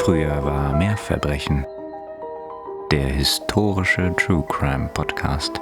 Früher war mehr Verbrechen. Der historische True Crime Podcast.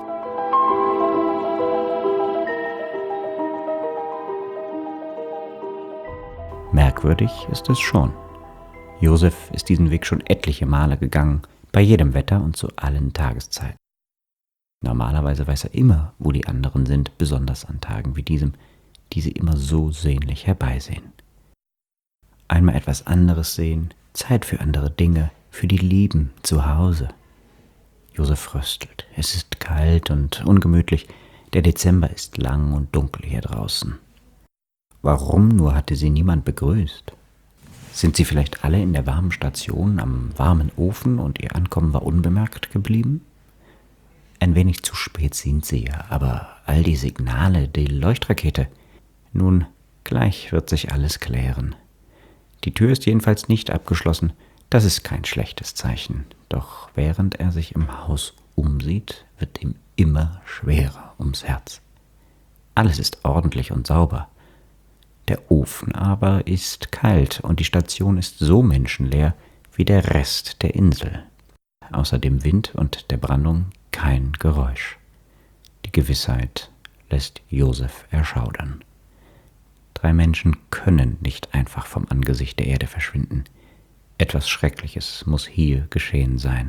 Merkwürdig ist es schon. Josef ist diesen Weg schon etliche Male gegangen, bei jedem Wetter und zu allen Tageszeiten. Normalerweise weiß er immer, wo die anderen sind, besonders an Tagen wie diesem, die sie immer so sehnlich herbeisehen. Einmal etwas anderes sehen, Zeit für andere Dinge, für die Lieben zu Hause. Josef fröstelt. Es ist kalt und ungemütlich. Der Dezember ist lang und dunkel hier draußen. Warum nur hatte sie niemand begrüßt? Sind sie vielleicht alle in der warmen Station am warmen Ofen und ihr Ankommen war unbemerkt geblieben? Ein wenig zu spät sind sie ja, aber all die Signale, die Leuchtrakete. Nun, gleich wird sich alles klären. Die Tür ist jedenfalls nicht abgeschlossen. Das ist kein schlechtes Zeichen. Doch während er sich im Haus umsieht, wird ihm immer schwerer ums Herz. Alles ist ordentlich und sauber. Der Ofen aber ist kalt und die Station ist so menschenleer wie der Rest der Insel. Außer dem Wind und der Brandung kein Geräusch. Die Gewissheit lässt Josef erschaudern. 3 Menschen können nicht einfach vom Angesicht der Erde verschwinden. Etwas Schreckliches muss hier geschehen sein.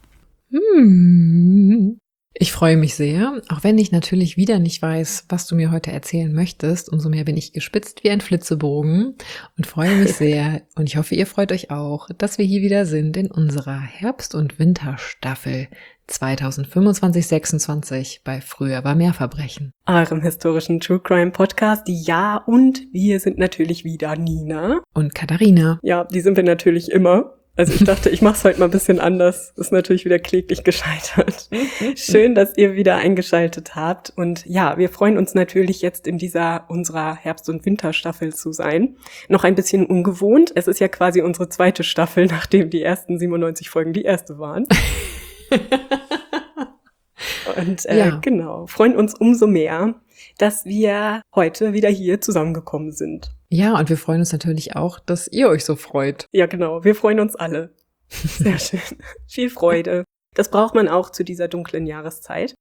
Ich freue mich sehr, auch wenn ich natürlich wieder nicht weiß, was du mir heute erzählen möchtest. Umso mehr bin ich gespitzt wie ein Flitzebogen und freue mich sehr. Und ich hoffe, ihr freut euch auch, dass wir hier wieder sind in unserer Herbst- und Winterstaffel 2025/26 bei Früher war mehr Verbrechen. Eurem historischen True Crime Podcast. Ja, und wir sind natürlich wieder Nina. Und Katharina. Ja, die sind wir natürlich immer. Also ich dachte, ich mache es heute mal ein bisschen anders. Ist natürlich wieder kläglich gescheitert. Schön, dass ihr wieder eingeschaltet habt. Und ja, wir freuen uns natürlich jetzt in unserer Herbst- und Winterstaffel zu sein. Noch ein bisschen ungewohnt. Es ist ja quasi unsere zweite Staffel, nachdem die ersten 97 Folgen die erste waren. Und genau, freuen uns umso mehr, dass wir heute wieder hier zusammengekommen sind. Ja, und wir freuen uns natürlich auch, dass ihr euch so freut. Ja, genau, wir freuen uns alle. Sehr schön. Viel Freude. Das braucht man auch zu dieser dunklen Jahreszeit.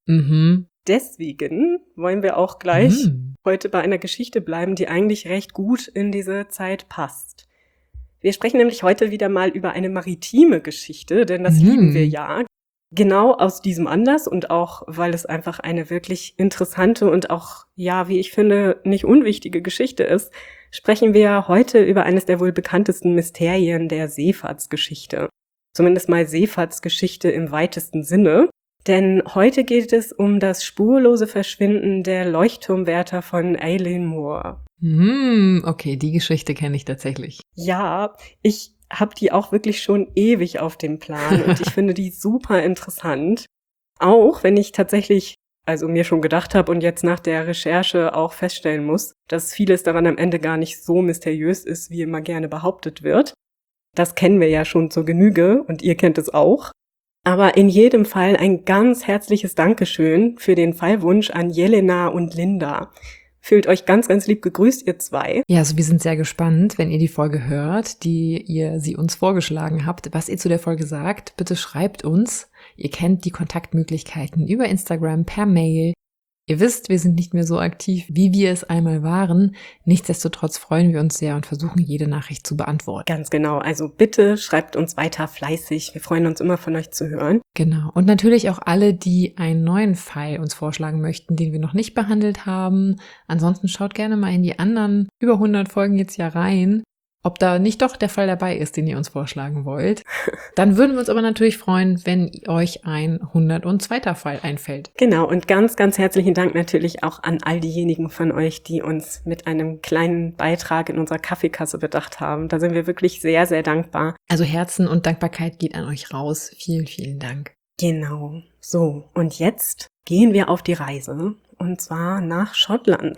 Deswegen wollen wir auch gleich heute bei einer Geschichte bleiben, die eigentlich recht gut in diese Zeit passt. Wir sprechen nämlich heute wieder mal über eine maritime Geschichte, denn das lieben wir ja. Genau aus diesem Anlass und auch, weil es einfach eine wirklich interessante und auch, ja, wie ich finde, nicht unwichtige Geschichte ist, sprechen wir heute über eines der wohl bekanntesten Mysterien der Seefahrtsgeschichte. Zumindest mal Seefahrtsgeschichte im weitesten Sinne. Denn heute geht es um das spurlose Verschwinden der Leuchtturmwärter von Eilean Mor. Okay, die Geschichte kenne ich tatsächlich. Ja, ich habe die auch wirklich schon ewig auf dem Plan und ich finde die super interessant. Auch wenn ich tatsächlich, also mir schon gedacht habe und jetzt nach der Recherche auch feststellen muss, dass vieles daran am Ende gar nicht so mysteriös ist, wie immer gerne behauptet wird. Das kennen wir ja schon zur Genüge und ihr kennt es auch. Aber in jedem Fall ein ganz herzliches Dankeschön für den Fallwunsch an Jelena und Linda. Fühlt euch ganz, ganz lieb gegrüßt, ihr zwei. Ja, also wir sind sehr gespannt, wenn ihr die Folge hört, sie uns vorgeschlagen habt, was ihr zu der Folge sagt. Bitte schreibt uns. Ihr kennt die Kontaktmöglichkeiten über Instagram, per Mail. Ihr wisst, wir sind nicht mehr so aktiv, wie wir es einmal waren. Nichtsdestotrotz freuen wir uns sehr und versuchen, jede Nachricht zu beantworten. Ganz genau. Also bitte schreibt uns weiter fleißig. Wir freuen uns immer, von euch zu hören. Genau. Und natürlich auch alle, die einen neuen Fall uns vorschlagen möchten, den wir noch nicht behandelt haben. Ansonsten schaut gerne mal in die anderen über 100 Folgen jetzt ja rein, ob da nicht doch der Fall dabei ist, den ihr uns vorschlagen wollt. Dann würden wir uns aber natürlich freuen, wenn euch ein 102. Fall einfällt. Genau, und ganz, ganz herzlichen Dank natürlich auch an all diejenigen von euch, die uns mit einem kleinen Beitrag in unserer Kaffeekasse bedacht haben. Da sind wir wirklich sehr, sehr dankbar. Also Herzen und Dankbarkeit geht an euch raus. Vielen, vielen Dank. Genau. So, und jetzt gehen wir auf die Reise. Und zwar nach Schottland.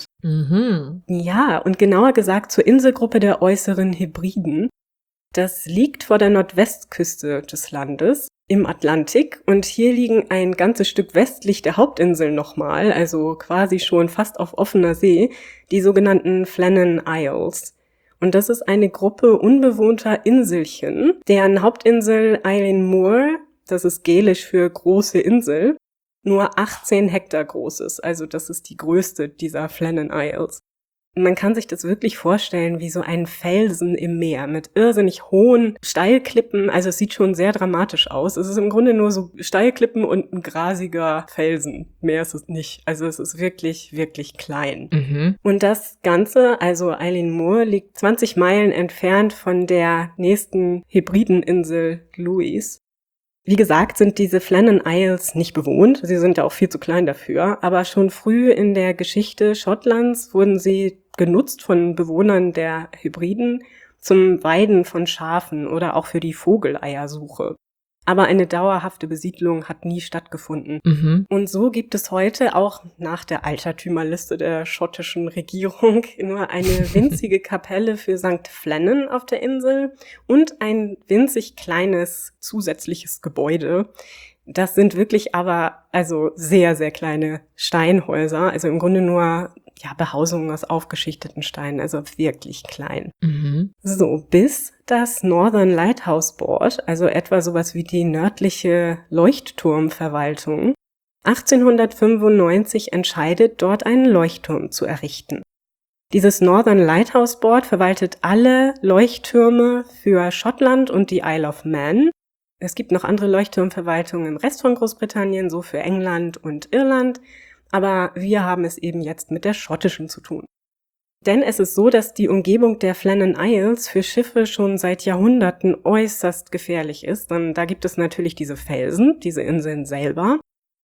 Ja, und genauer gesagt zur Inselgruppe der Äußeren Hebriden. Das liegt vor der Nordwestküste des Landes im Atlantik und hier liegen ein ganzes Stück westlich der Hauptinsel nochmal, also quasi schon fast auf offener See, die sogenannten Flannan Isles. Und das ist eine Gruppe unbewohnter Inselchen, deren Hauptinsel Eilean Moor, das ist Gälisch für große Insel, nur 18 Hektar groß ist. Also das ist die größte dieser Flannan Isles. Man kann sich das wirklich vorstellen wie so ein Felsen im Meer mit irrsinnig hohen Steilklippen. Also es sieht schon sehr dramatisch aus. Es ist im Grunde nur so Steilklippen und ein grasiger Felsen. Mehr ist es nicht. Also es ist wirklich, wirklich klein. Mhm. Und das Ganze, also Eilean Moor, liegt 20 Meilen entfernt von der nächsten Hebrideninsel Lewis. Wie gesagt, sind diese Flannan Isles nicht bewohnt. Sie sind ja auch viel zu klein dafür. Aber schon früh in der Geschichte Schottlands wurden sie genutzt von Bewohnern der Hebriden zum Weiden von Schafen oder auch für die Vogeleiersuche. Aber eine dauerhafte Besiedlung hat nie stattgefunden. Mhm. Und so gibt es heute auch nach der Altertümerliste der schottischen Regierung nur eine winzige Kapelle für St. Flannan auf der Insel und ein winzig kleines zusätzliches Gebäude. Das sind wirklich aber also sehr, sehr kleine Steinhäuser, also im Grunde nur Behausungen aus aufgeschichteten Steinen, also wirklich klein. Mhm. So, bis das Northern Lighthouse Board, also etwa sowas wie die nördliche Leuchtturmverwaltung, 1895 entscheidet, dort einen Leuchtturm zu errichten. Dieses Northern Lighthouse Board verwaltet alle Leuchttürme für Schottland und die Isle of Man. Es gibt noch andere Leuchtturmverwaltungen im Rest von Großbritannien, so für England und Irland. Aber wir haben es eben jetzt mit der schottischen zu tun. Denn es ist so, dass die Umgebung der Flannan Isles für Schiffe schon seit Jahrhunderten äußerst gefährlich ist. Und da gibt es natürlich diese Felsen, diese Inseln selber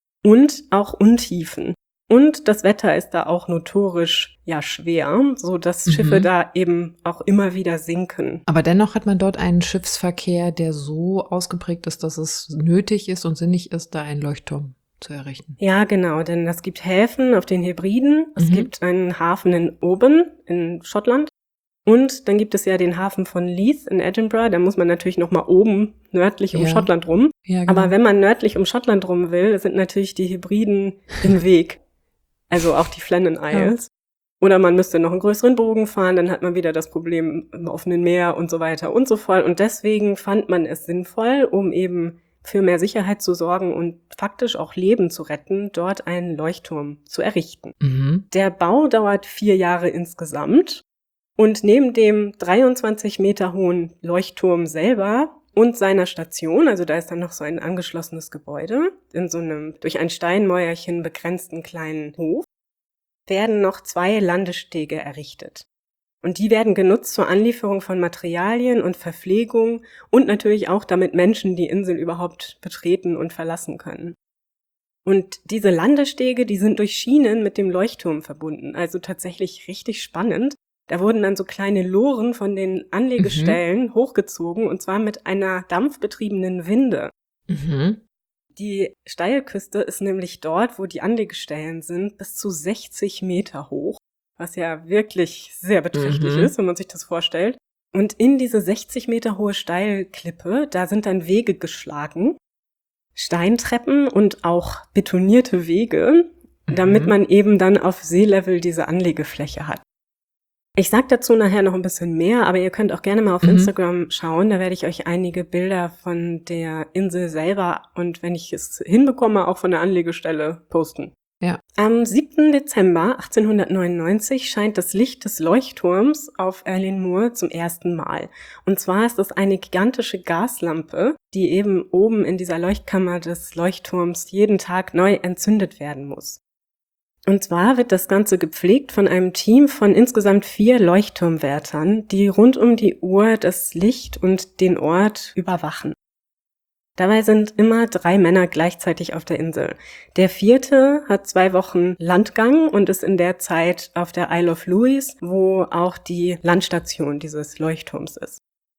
und auch Untiefen. Und das Wetter ist da auch notorisch schwer, so dass Schiffe da eben auch immer wieder sinken. Aber dennoch hat man dort einen Schiffsverkehr, der so ausgeprägt ist, dass es nötig ist und sinnig ist, da einen Leuchtturm zu errichten. Ja, genau, denn es gibt Häfen auf den Hebriden, es gibt einen Hafen in Oban in Schottland und dann gibt es ja den Hafen von Leith in Edinburgh, da muss man natürlich noch mal oben nördlich um Schottland rum. Ja, genau. Aber wenn man nördlich um Schottland rum will, sind natürlich die Hebriden im Weg, also auch die Flannan Isles. Ja. Oder man müsste noch einen größeren Bogen fahren, dann hat man wieder das Problem im offenen Meer und so weiter und so fort. Und deswegen fand man es sinnvoll, um eben für mehr Sicherheit zu sorgen und faktisch auch Leben zu retten, dort einen Leuchtturm zu errichten. Mhm. Der Bau dauert 4 Jahre insgesamt und neben dem 23 Meter hohen Leuchtturm selber und seiner Station, also da ist dann noch so ein angeschlossenes Gebäude, in so einem durch ein Steinmäuerchen begrenzten kleinen Hof, werden noch 2 Landestege errichtet. Und die werden genutzt zur Anlieferung von Materialien und Verpflegung und natürlich auch, damit Menschen die Insel überhaupt betreten und verlassen können. Und diese Landestege, die sind durch Schienen mit dem Leuchtturm verbunden, also tatsächlich richtig spannend. Da wurden dann so kleine Loren von den Anlegestellen hochgezogen und zwar mit einer dampfbetriebenen Winde. Mhm. Die Steilküste ist nämlich dort, wo die Anlegestellen sind, bis zu 60 Meter hoch. Was ja wirklich sehr beträchtlich ist, wenn man sich das vorstellt. Und in diese 60 Meter hohe Steilklippe, da sind dann Wege geschlagen, Steintreppen und auch betonierte Wege, damit man eben dann auf Seelevel diese Anlegefläche hat. Ich sag dazu nachher noch ein bisschen mehr, aber ihr könnt auch gerne mal auf Instagram schauen, da werde ich euch einige Bilder von der Insel selber und wenn ich es hinbekomme, auch von der Anlegestelle posten. Ja. Am 7. Dezember 1899 scheint das Licht des Leuchtturms auf Eilean Moor zum ersten Mal. Und zwar ist es eine gigantische Gaslampe, die eben oben in dieser Leuchtkammer des Leuchtturms jeden Tag neu entzündet werden muss. Und zwar wird das Ganze gepflegt von einem Team von insgesamt 4 Leuchtturmwärtern, die rund um die Uhr das Licht und den Ort überwachen. Dabei sind immer 3 Männer gleichzeitig auf der Insel. Der 4. hat 2 Wochen Landgang und ist in der Zeit auf der Isle of Lewis, wo auch die Landstation dieses Leuchtturms ist.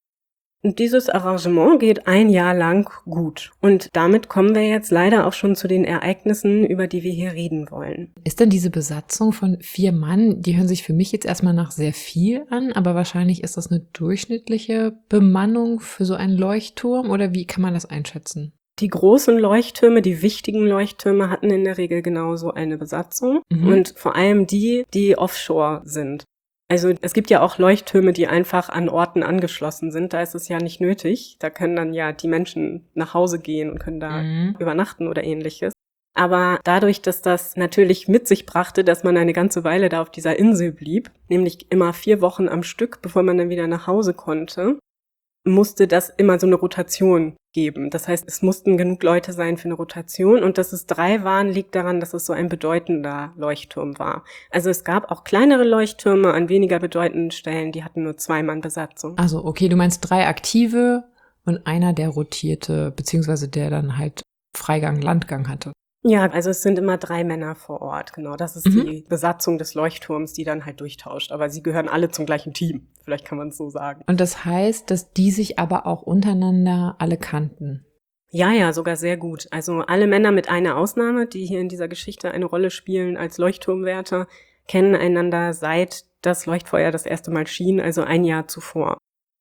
Und dieses Arrangement geht 1 Jahr lang gut. Und damit kommen wir jetzt leider auch schon zu den Ereignissen, über die wir hier reden wollen. Ist denn diese Besatzung von 4 Mann, die hören sich für mich jetzt erstmal nach sehr viel an, aber wahrscheinlich ist das eine durchschnittliche Bemannung für so einen Leuchtturm oder wie kann man das einschätzen? Die großen Leuchttürme, die wichtigen Leuchttürme hatten in der Regel genauso eine Besatzung und vor allem die offshore sind. Also es gibt ja auch Leuchttürme, die einfach an Orten angeschlossen sind. Da ist es ja nicht nötig. Da können dann ja die Menschen nach Hause gehen und können da übernachten oder ähnliches. Aber dadurch, dass das natürlich mit sich brachte, dass man eine ganze Weile da auf dieser Insel blieb, nämlich immer 4 Wochen am Stück, bevor man dann wieder nach Hause konnte, musste das immer so eine Rotation geben. Das heißt, es mussten genug Leute sein für eine Rotation. Und dass es 3 waren, liegt daran, dass es so ein bedeutender Leuchtturm war. Also es gab auch kleinere Leuchttürme an weniger bedeutenden Stellen, die hatten nur 2 Mann Besatzung. Also okay, du meinst 3 aktive und einer, der rotierte, beziehungsweise der dann halt Freigang, Landgang hatte. Ja, also es sind immer 3 Männer vor Ort, genau. Das ist die Besatzung des Leuchtturms, die dann halt durchtauscht. Aber sie gehören alle zum gleichen Team, vielleicht kann man es so sagen. Und das heißt, dass die sich aber auch untereinander alle kannten? Ja, sogar sehr gut. Also alle Männer mit einer Ausnahme, die hier in dieser Geschichte eine Rolle spielen als Leuchtturmwärter, kennen einander seit das Leuchtfeuer das erste Mal schien, also ein Jahr zuvor.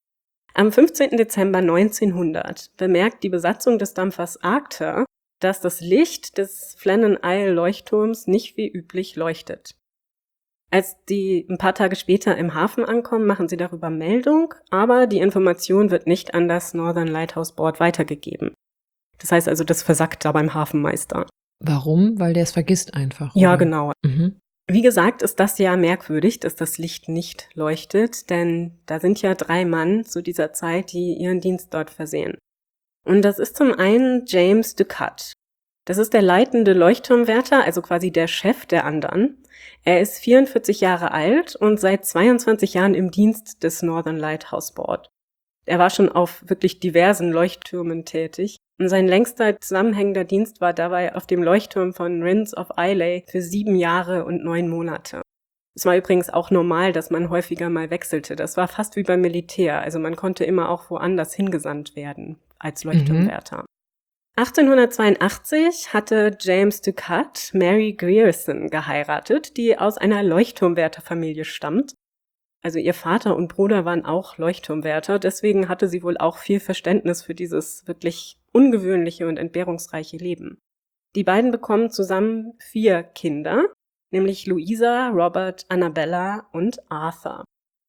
Am 15. Dezember 1900 bemerkt die Besatzung des Dampfers Arctur, dass das Licht des Flannan Isle Leuchtturms nicht wie üblich leuchtet. Als die ein paar Tage später im Hafen ankommen, machen sie darüber Meldung, aber die Information wird nicht an das Northern Lighthouse Board weitergegeben. Das heißt also, das versackt da beim Hafenmeister. Warum? Weil der es vergisst einfach. Ja, oder? genau. Wie gesagt, ist das ja merkwürdig, dass das Licht nicht leuchtet, denn da sind ja 3 Mann zu dieser Zeit, die ihren Dienst dort versehen. Und das ist zum einen James Ducat. Das ist der leitende Leuchtturmwärter, also quasi der Chef der anderen. Er ist 44 Jahre alt und seit 22 Jahren im Dienst des Northern Lighthouse Board. Er war schon auf wirklich diversen Leuchttürmen tätig und sein längster zusammenhängender Dienst war dabei auf dem Leuchtturm von Rins of Islay für 7 Jahre und 9 Monate. Es war übrigens auch normal, dass man häufiger mal wechselte. Das war fast wie beim Militär, also man konnte immer auch woanders hingesandt werden als Leuchtturmwärter. 1882 hatte James Ducat Mary Grierson geheiratet, die aus einer Leuchtturmwärterfamilie stammt. Also ihr Vater und Bruder waren auch Leuchtturmwärter, deswegen hatte sie wohl auch viel Verständnis für dieses wirklich ungewöhnliche und entbehrungsreiche Leben. Die beiden bekommen zusammen 4 Kinder, nämlich Louisa, Robert, Annabella und Arthur.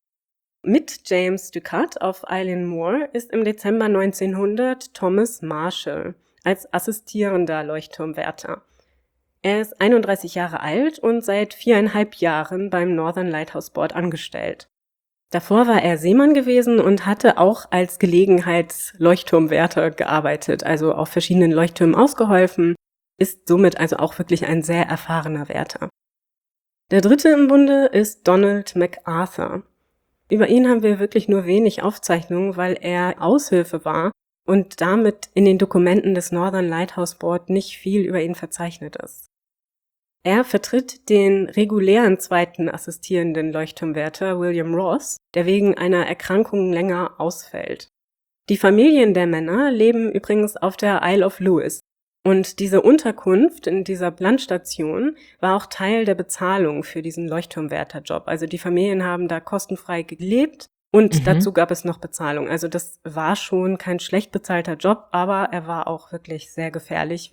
Mit James Ducat auf Eilean Mor ist im Dezember 1900 Thomas Marshall als assistierender Leuchtturmwärter. Er ist 31 Jahre alt und seit 4,5 Jahren beim Northern Lighthouse Board angestellt. Davor war er Seemann gewesen und hatte auch als Gelegenheitsleuchtturmwärter gearbeitet, also auf verschiedenen Leuchttürmen ausgeholfen, ist somit also auch wirklich ein sehr erfahrener Wärter. Der dritte im Bunde ist Donald MacArthur. Über ihn haben wir wirklich nur wenig Aufzeichnungen, weil er Aushilfe war und damit in den Dokumenten des Northern Lighthouse Board nicht viel über ihn verzeichnet ist. Er vertritt den regulären zweiten assistierenden Leuchtturmwärter William Ross, der wegen einer Erkrankung länger ausfällt. Die Familien der Männer leben übrigens auf der Isle of Lewis. Und diese Unterkunft in dieser Landstation war auch Teil der Bezahlung für diesen Leuchtturmwärterjob. Also die Familien haben da kostenfrei gelebt und dazu gab es noch Bezahlung. Also das war schon kein schlecht bezahlter Job, aber er war auch wirklich sehr gefährlich.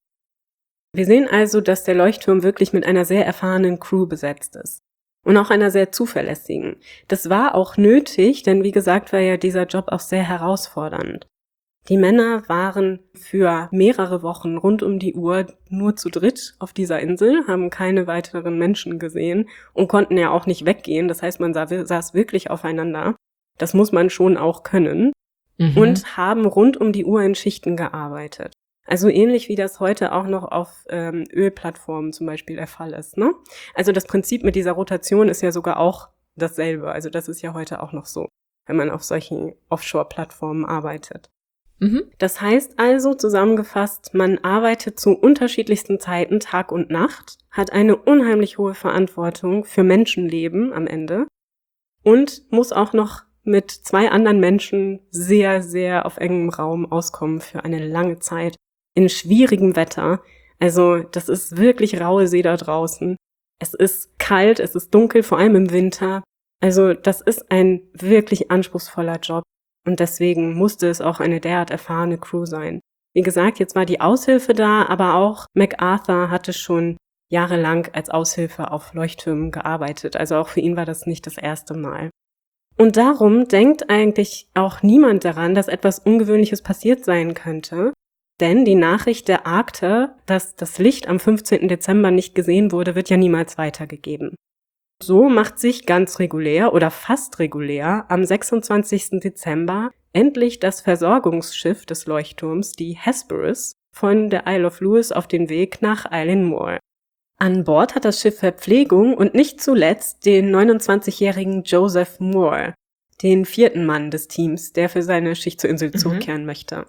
Wir sehen also, dass der Leuchtturm wirklich mit einer sehr erfahrenen Crew besetzt ist. Und auch einer sehr zuverlässigen. Das war auch nötig, denn wie gesagt war ja dieser Job auch sehr herausfordernd. Die Männer waren für mehrere Wochen rund um die Uhr nur zu dritt auf dieser Insel, haben keine weiteren Menschen gesehen und konnten ja auch nicht weggehen. Das heißt, man saß wirklich aufeinander. Das muss man schon auch können. Und haben rund um die Uhr in Schichten gearbeitet. Also ähnlich wie das heute auch noch auf Ölplattformen zum Beispiel der Fall ist, ne? Also das Prinzip mit dieser Rotation ist ja sogar auch dasselbe. Also das ist ja heute auch noch so, wenn man auf solchen Offshore-Plattformen arbeitet. Das heißt also, zusammengefasst, man arbeitet zu unterschiedlichsten Zeiten, Tag und Nacht, hat eine unheimlich hohe Verantwortung für Menschenleben am Ende und muss auch noch mit 2 anderen Menschen sehr, sehr auf engem Raum auskommen für eine lange Zeit in schwierigem Wetter. Also das ist wirklich raue See da draußen. Es ist kalt, es ist dunkel, vor allem im Winter. Also das ist ein wirklich anspruchsvoller Job. Und deswegen musste es auch eine derart erfahrene Crew sein. Wie gesagt, jetzt war die Aushilfe da, aber auch MacArthur hatte schon jahrelang als Aushilfe auf Leuchttürmen gearbeitet. Also auch für ihn war das nicht das erste Mal. Und darum denkt eigentlich auch niemand daran, dass etwas Ungewöhnliches passiert sein könnte. Denn die Nachricht der Arkte, dass das Licht am 15. Dezember nicht gesehen wurde, wird ja niemals weitergegeben. So macht sich ganz regulär oder fast regulär am 26. Dezember endlich das Versorgungsschiff des Leuchtturms, die Hesperus, von der Isle of Lewis auf den Weg nach Isle Moore. An Bord hat das Schiff Verpflegung und nicht zuletzt den 29-jährigen Joseph Moore, den 4. Mann des Teams, der für seine Schicht zur Insel zurückkehren möchte.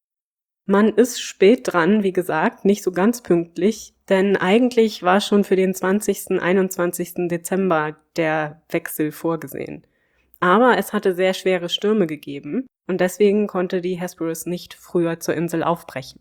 Man ist spät dran, wie gesagt, nicht so ganz pünktlich, denn eigentlich war schon für den 20. 21. Dezember der Wechsel vorgesehen. Aber es hatte sehr schwere Stürme gegeben und deswegen konnte die Hesperus nicht früher zur Insel aufbrechen.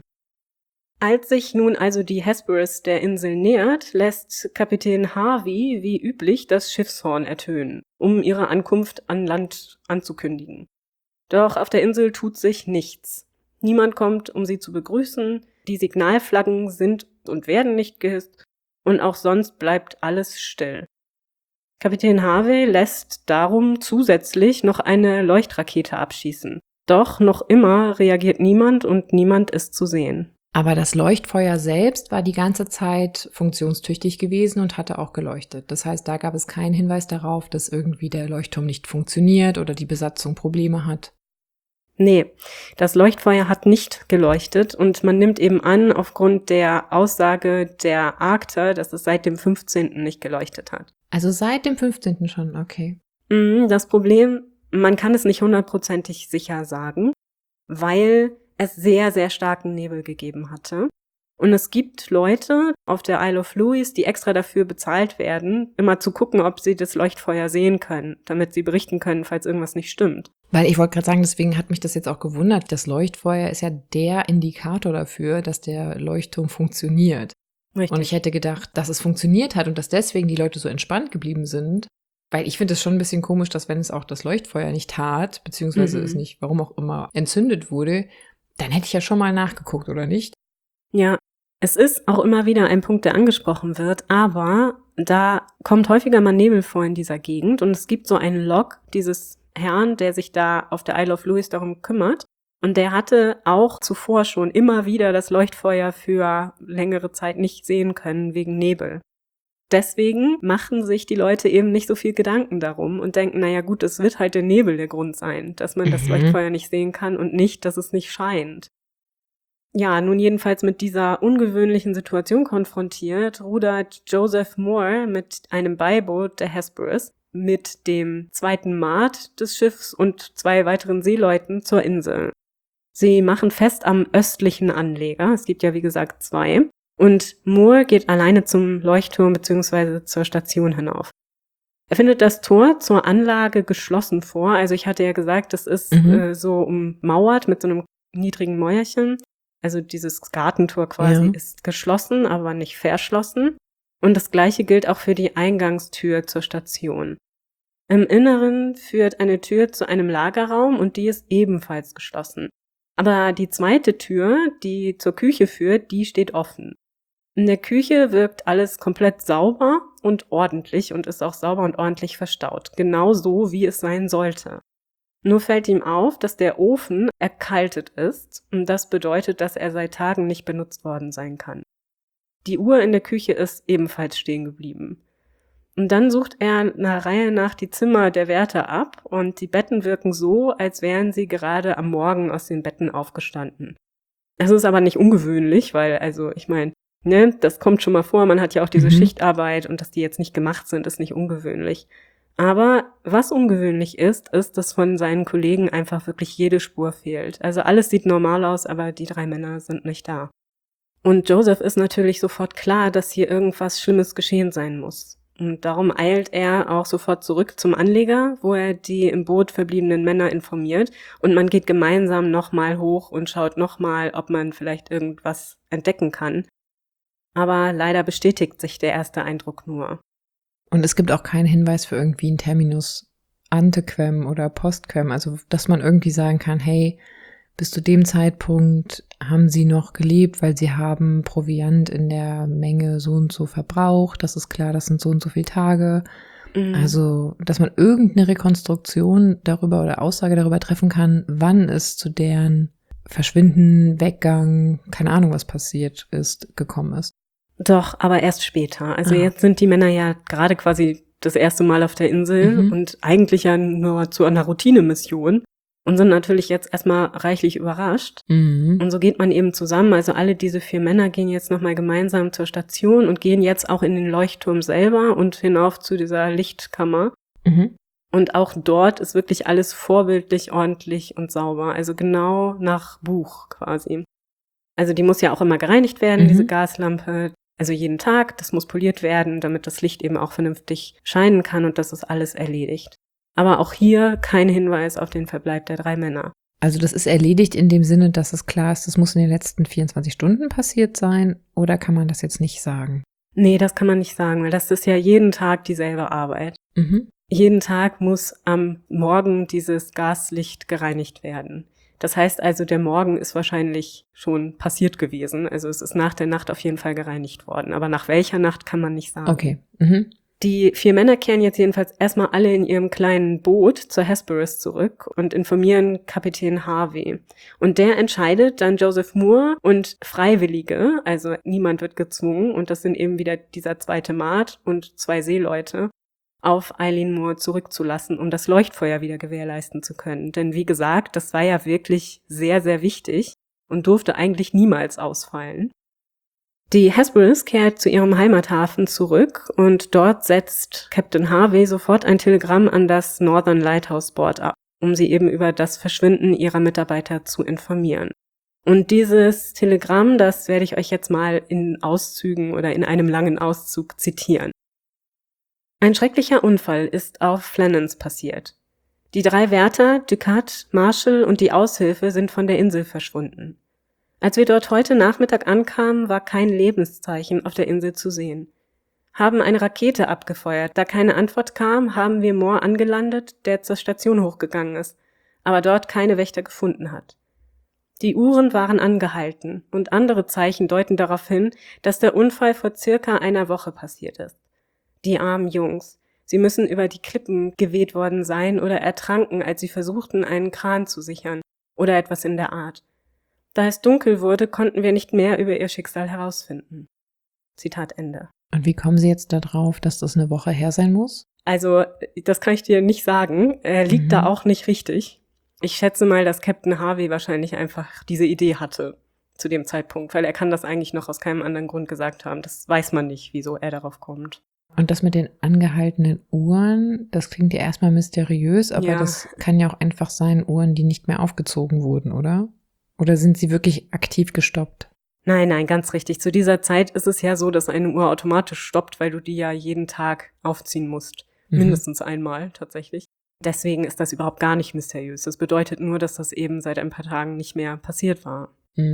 Als sich nun also die Hesperus der Insel nähert, lässt Kapitän Harvey wie üblich das Schiffshorn ertönen, um ihre Ankunft an Land anzukündigen. Doch auf der Insel tut sich nichts. Niemand kommt, um sie zu begrüßen, die Signalflaggen sind und werden nicht gehisst und auch sonst bleibt alles still. Kapitän Harvey lässt darum zusätzlich noch eine Leuchtrakete abschießen. Doch noch immer reagiert niemand und niemand ist zu sehen. Aber das Leuchtfeuer selbst war die ganze Zeit funktionstüchtig gewesen und hatte auch geleuchtet. Das heißt, da gab es keinen Hinweis darauf, dass irgendwie der Leuchtturm nicht funktioniert oder die Besatzung Probleme hat. Nee, das Leuchtfeuer hat nicht geleuchtet und man nimmt eben an, aufgrund der Aussage der Arkte, dass es seit dem 15. nicht geleuchtet hat. Also seit dem 15. schon, okay. Das Problem, man kann es nicht 100%ig sicher sagen, weil es sehr, sehr starken Nebel gegeben hatte. Und es gibt Leute auf der Isle of Lewis, die extra dafür bezahlt werden, immer zu gucken, ob sie das Leuchtfeuer sehen können, damit sie berichten können, falls irgendwas nicht stimmt. Weil ich wollte gerade sagen, deswegen hat mich das jetzt auch gewundert. Das Leuchtfeuer ist ja der Indikator dafür, dass der Leuchtturm funktioniert. Richtig. Und ich hätte gedacht, dass es funktioniert hat und dass deswegen die Leute so entspannt geblieben sind. Weil ich finde es schon ein bisschen komisch, dass wenn es auch das Leuchtfeuer nicht tat, beziehungsweise es nicht, warum auch immer, entzündet wurde, dann hätte ich ja schon mal nachgeguckt, oder nicht? Ja, es ist auch immer wieder ein Punkt, der angesprochen wird, aber da kommt häufiger mal Nebel vor in dieser Gegend und es gibt so einen Log dieses Herrn, der sich da auf der Isle of Lewis darum kümmert und der hatte auch zuvor schon immer wieder das Leuchtfeuer für längere Zeit nicht sehen können wegen Nebel. Deswegen machen sich die Leute eben nicht so viel Gedanken darum und denken, naja gut, es wird halt der Nebel der Grund sein, dass man das Leuchtfeuer nicht sehen kann und nicht, dass es nicht scheint. Ja, nun jedenfalls mit dieser ungewöhnlichen Situation konfrontiert, rudert Joseph Moore mit einem Beiboot der Hesperus mit dem 2. Maat des Schiffs und 2 weiteren Seeleuten zur Insel. Sie machen fest am östlichen Anleger, es gibt ja wie gesagt 2, und Moore geht alleine zum Leuchtturm bzw. zur Station hinauf. Er findet das Tor zur Anlage geschlossen vor, also ich hatte ja gesagt, das ist so ummauert mit so einem niedrigen Mäuerchen. Also dieses Gartentor quasi ist geschlossen, aber nicht verschlossen. Und das Gleiche gilt auch für die Eingangstür zur Station. Im Inneren führt eine Tür zu einem Lagerraum und die ist ebenfalls geschlossen. Aber die zweite Tür, die zur Küche führt, die steht offen. In der Küche wirkt alles komplett sauber und ordentlich und ist auch sauber und ordentlich verstaut. Genau so, wie es sein sollte. Nur fällt ihm auf, dass der Ofen erkaltet ist und das bedeutet, dass er seit Tagen nicht benutzt worden sein kann. Die Uhr in der Küche ist ebenfalls stehen geblieben. Und dann sucht er einer Reihe nach die Zimmer der Wärter ab und die Betten wirken so, als wären sie gerade am Morgen aus den Betten aufgestanden. Es ist aber nicht ungewöhnlich, weil, also ich meine, ne, das kommt schon mal vor, man hat ja auch diese Schichtarbeit und dass die jetzt nicht gemacht sind, ist nicht ungewöhnlich. Aber was ungewöhnlich ist, dass von seinen Kollegen einfach wirklich jede Spur fehlt. Also alles sieht normal aus, aber die 3 Männer sind nicht da. Und Joseph ist natürlich sofort klar, dass hier irgendwas Schlimmes geschehen sein muss. Und darum eilt er auch sofort zurück zum Anleger, wo er die im Boot verbliebenen Männer informiert. Und man geht gemeinsam nochmal hoch und schaut nochmal, ob man vielleicht irgendwas entdecken kann. Aber leider bestätigt sich der erste Eindruck nur. Und es gibt auch keinen Hinweis für irgendwie einen Terminus antequem oder postquem, also dass man irgendwie sagen kann, hey, bis zu dem Zeitpunkt haben sie noch gelebt, weil sie haben Proviant in der Menge so und so verbraucht. Das ist klar, das sind so und so viele Tage. Also, dass man irgendeine Rekonstruktion darüber oder Aussage darüber treffen kann, wann es zu deren Verschwinden, Weggang, keine Ahnung, was passiert ist, gekommen ist. Doch, aber erst später. Also jetzt sind die Männer ja gerade quasi das erste Mal auf der Insel und eigentlich ja nur zu einer Routinemission und sind natürlich jetzt erstmal reichlich überrascht. Und so geht man eben zusammen. Also alle diese 4 Männer gehen jetzt nochmal gemeinsam zur Station und gehen jetzt auch in den Leuchtturm selber und hinauf zu dieser Lichtkammer. Und auch dort ist wirklich alles vorbildlich, ordentlich und sauber. Also genau nach Buch quasi. Also die muss ja auch immer gereinigt werden, diese Gaslampe. Also jeden Tag, das muss poliert werden, damit das Licht eben auch vernünftig scheinen kann und das ist alles erledigt. Aber auch hier kein Hinweis auf den Verbleib der 3 Männer. Also das ist erledigt in dem Sinne, dass es klar ist, das muss in den letzten 24 Stunden passiert sein, oder kann man das jetzt nicht sagen? Nee, das kann man nicht sagen, weil das ist ja jeden Tag dieselbe Arbeit. Jeden Tag muss am Morgen dieses Gaslicht gereinigt werden. Das heißt also, der Morgen ist wahrscheinlich schon passiert gewesen. Also es ist nach der Nacht auf jeden Fall gereinigt worden. Aber nach welcher Nacht kann man nicht sagen. Okay. Die 4 Männer kehren jetzt jedenfalls erstmal alle in ihrem kleinen Boot zur Hesperus zurück und informieren Kapitän Harvey. Und der entscheidet dann Joseph Moore und Freiwillige, also niemand wird gezwungen, und das sind eben wieder dieser 2. Mart und 2 Seeleute, auf Eileen Moore zurückzulassen, um das Leuchtfeuer wieder gewährleisten zu können. Denn wie gesagt, das war ja wirklich sehr, sehr wichtig und durfte eigentlich niemals ausfallen. Die Hesperus kehrt zu ihrem Heimathafen zurück und dort setzt Captain Harvey sofort ein Telegramm an das Northern Lighthouse Board ab, um sie eben über das Verschwinden ihrer Mitarbeiter zu informieren. Und dieses Telegramm, das werde ich euch jetzt mal in Auszügen oder in einem langen Auszug zitieren. Ein schrecklicher Unfall ist auf Flannans passiert. Die 3 Wärter, Ducat, Marshall und die Aushilfe sind von der Insel verschwunden. Als wir dort heute Nachmittag ankamen, war kein Lebenszeichen auf der Insel zu sehen. Haben eine Rakete abgefeuert. Da keine Antwort kam, haben wir Moore angelandet, der zur Station hochgegangen ist, aber dort keine Wächter gefunden hat. Die Uhren waren angehalten und andere Zeichen deuten darauf hin, dass der Unfall vor circa einer Woche passiert ist. Die armen Jungs. Sie müssen über die Klippen geweht worden sein oder ertranken, als sie versuchten, einen Kran zu sichern oder etwas in der Art. Da es dunkel wurde, konnten wir nicht mehr über ihr Schicksal herausfinden. Zitat Ende. Und wie kommen Sie jetzt darauf, dass das eine Woche her sein muss? Also, das kann ich dir nicht sagen. Er liegt da auch nicht richtig. Ich schätze mal, dass Captain Harvey wahrscheinlich einfach diese Idee hatte zu dem Zeitpunkt, weil er kann das eigentlich noch aus keinem anderen Grund gesagt haben. Das weiß man nicht, wieso er darauf kommt. Und das mit den angehaltenen Uhren, das klingt ja erstmal mysteriös, aber das kann ja auch einfach sein, Uhren, die nicht mehr aufgezogen wurden, oder? Oder sind sie wirklich aktiv gestoppt? Nein, ganz richtig. Zu dieser Zeit ist es ja so, dass eine Uhr automatisch stoppt, weil du die ja jeden Tag aufziehen musst. Mindestens einmal tatsächlich. Deswegen ist das überhaupt gar nicht mysteriös. Das bedeutet nur, dass das eben seit ein paar Tagen nicht mehr passiert war.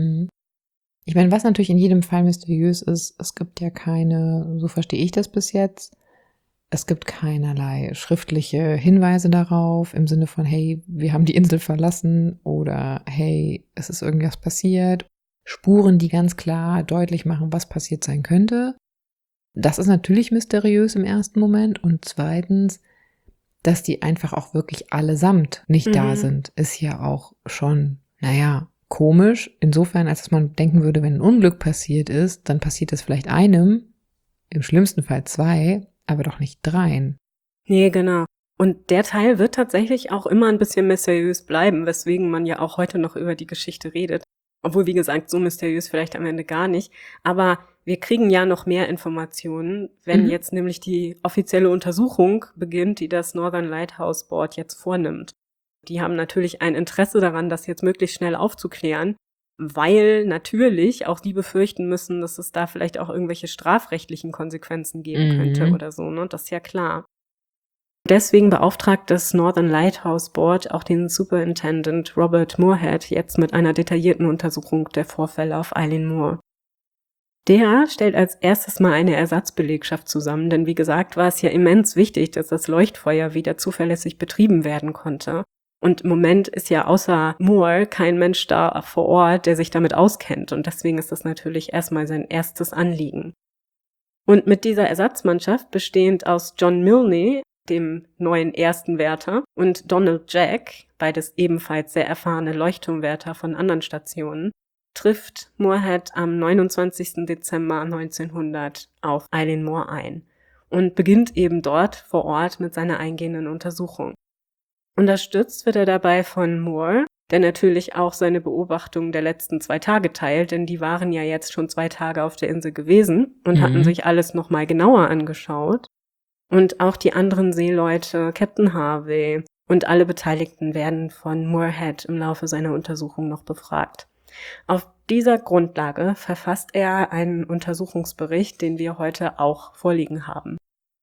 Ich meine, was natürlich in jedem Fall mysteriös ist, es gibt ja keine, so verstehe ich das bis jetzt, es gibt keinerlei schriftliche Hinweise darauf im Sinne von, hey, wir haben die Insel verlassen oder hey, es ist irgendwas passiert. Spuren, die ganz klar deutlich machen, was passiert sein könnte. Das ist natürlich mysteriös im ersten Moment. Und zweitens, dass die einfach auch wirklich allesamt nicht da sind, ist ja auch schon, komisch. Insofern, als dass man denken würde, wenn ein Unglück passiert ist, dann passiert es vielleicht einem, im schlimmsten Fall 2, aber doch nicht 3. Nee, genau. Und der Teil wird tatsächlich auch immer ein bisschen mysteriös bleiben, weswegen man ja auch heute noch über die Geschichte redet. Obwohl, wie gesagt, so mysteriös vielleicht am Ende gar nicht. Aber wir kriegen ja noch mehr Informationen, wenn jetzt nämlich die offizielle Untersuchung beginnt, die das Northern Lighthouse Board jetzt vornimmt. Die haben natürlich ein Interesse daran, das jetzt möglichst schnell aufzuklären, weil natürlich auch die befürchten müssen, dass es da vielleicht auch irgendwelche strafrechtlichen Konsequenzen geben könnte oder so, ne? Das ist ja klar. Deswegen beauftragt das Northern Lighthouse Board auch den Superintendent Robert Moorhead jetzt mit einer detaillierten Untersuchung der Vorfälle auf Eileen Moore. Der stellt als erstes mal eine Ersatzbelegschaft zusammen, denn wie gesagt war es ja immens wichtig, dass das Leuchtfeuer wieder zuverlässig betrieben werden konnte. Und im Moment ist ja außer Moore kein Mensch da vor Ort, der sich damit auskennt. Und deswegen ist das natürlich erstmal sein erstes Anliegen. Und mit dieser Ersatzmannschaft, bestehend aus John Milne, dem neuen ersten Wärter, und Donald Jack, beides ebenfalls sehr erfahrene Leuchtturmwärter von anderen Stationen, trifft Moorhead am 29. Dezember 1900 auf Eilean Mor ein und beginnt eben dort vor Ort mit seiner eingehenden Untersuchung. Unterstützt wird er dabei von Moore, der natürlich auch seine Beobachtungen der letzten 2 Tage teilt, denn die waren ja jetzt schon 2 Tage auf der Insel gewesen und hatten sich alles nochmal genauer angeschaut. Und auch die anderen Seeleute, Captain Harvey und alle Beteiligten werden von Moorhead im Laufe seiner Untersuchung noch befragt. Auf dieser Grundlage verfasst er einen Untersuchungsbericht, den wir heute auch vorliegen haben.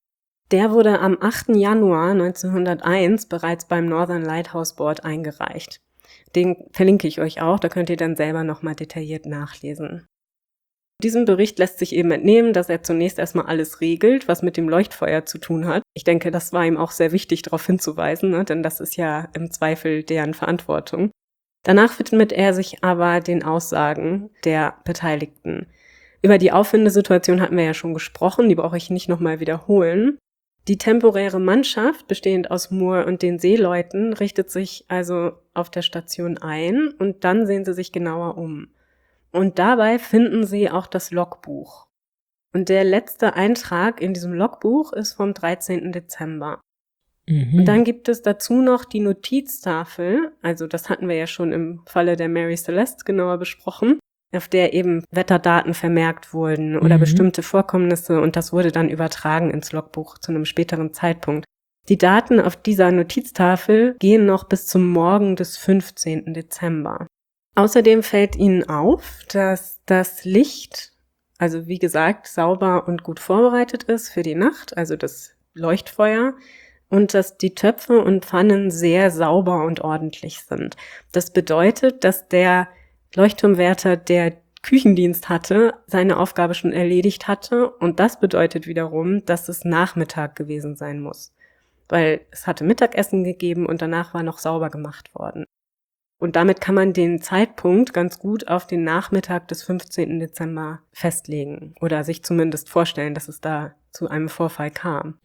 Der wurde am 8. Januar 1901 bereits beim Northern Lighthouse Board eingereicht. Den verlinke ich euch auch, da könnt ihr dann selber nochmal detailliert nachlesen. Diesem Bericht lässt sich eben entnehmen, dass er zunächst erstmal alles regelt, was mit dem Leuchtfeuer zu tun hat. Ich denke, das war ihm auch sehr wichtig, darauf hinzuweisen, ne? Denn das ist ja im Zweifel deren Verantwortung. Danach widmet er sich aber den Aussagen der Beteiligten. Über die Auffindesituation hatten wir ja schon gesprochen, die brauche ich nicht nochmal wiederholen. Die temporäre Mannschaft, bestehend aus Moore und den Seeleuten, richtet sich also auf der Station ein und dann sehen sie sich genauer um. Und dabei finden sie auch das Logbuch. Und der letzte Eintrag in diesem Logbuch ist vom 13. Dezember. Und dann gibt es dazu noch die Notiztafel, also das hatten wir ja schon im Falle der Mary Celeste genauer besprochen, auf der eben Wetterdaten vermerkt wurden oder bestimmte Vorkommnisse und das wurde dann übertragen ins Logbuch zu einem späteren Zeitpunkt. Die Daten auf dieser Notiztafel gehen noch bis zum Morgen des 15. Dezember. Außerdem fällt ihnen auf, dass das Licht, also wie gesagt, sauber und gut vorbereitet ist für die Nacht, also das Leuchtfeuer, und dass die Töpfe und Pfannen sehr sauber und ordentlich sind. Das bedeutet, dass der Leuchtturmwärter, der Küchendienst hatte, seine Aufgabe schon erledigt hatte und das bedeutet wiederum, dass es Nachmittag gewesen sein muss, weil es hatte Mittagessen gegeben und danach war noch sauber gemacht worden. Und damit kann man den Zeitpunkt ganz gut auf den Nachmittag des 15. Dezember festlegen oder sich zumindest vorstellen, dass es da zu einem Vorfall kam.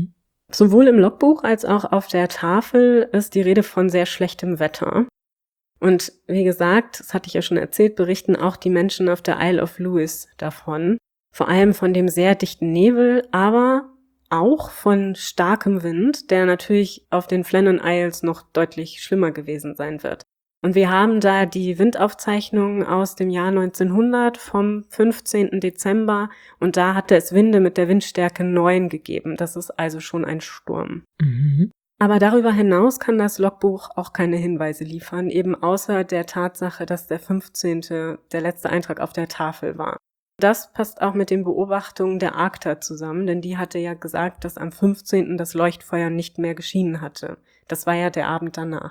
Sowohl im Logbuch als auch auf der Tafel ist die Rede von sehr schlechtem Wetter. Und wie gesagt, das hatte ich ja schon erzählt, berichten auch die Menschen auf der Isle of Lewis davon. Vor allem von dem sehr dichten Nebel, aber auch von starkem Wind, der natürlich auf den Flannan Isles noch deutlich schlimmer gewesen sein wird. Und wir haben da die Windaufzeichnungen aus dem Jahr 1900 vom 15. Dezember und da hatte es Winde mit der Windstärke 9 gegeben. Das ist also schon ein Sturm. Aber darüber hinaus kann das Logbuch auch keine Hinweise liefern, eben außer der Tatsache, dass der 15. der letzte Eintrag auf der Tafel war. Das passt auch mit den Beobachtungen der Arkta zusammen, denn die hatte ja gesagt, dass am 15. das Leuchtfeuer nicht mehr geschienen hatte. Das war ja der Abend danach.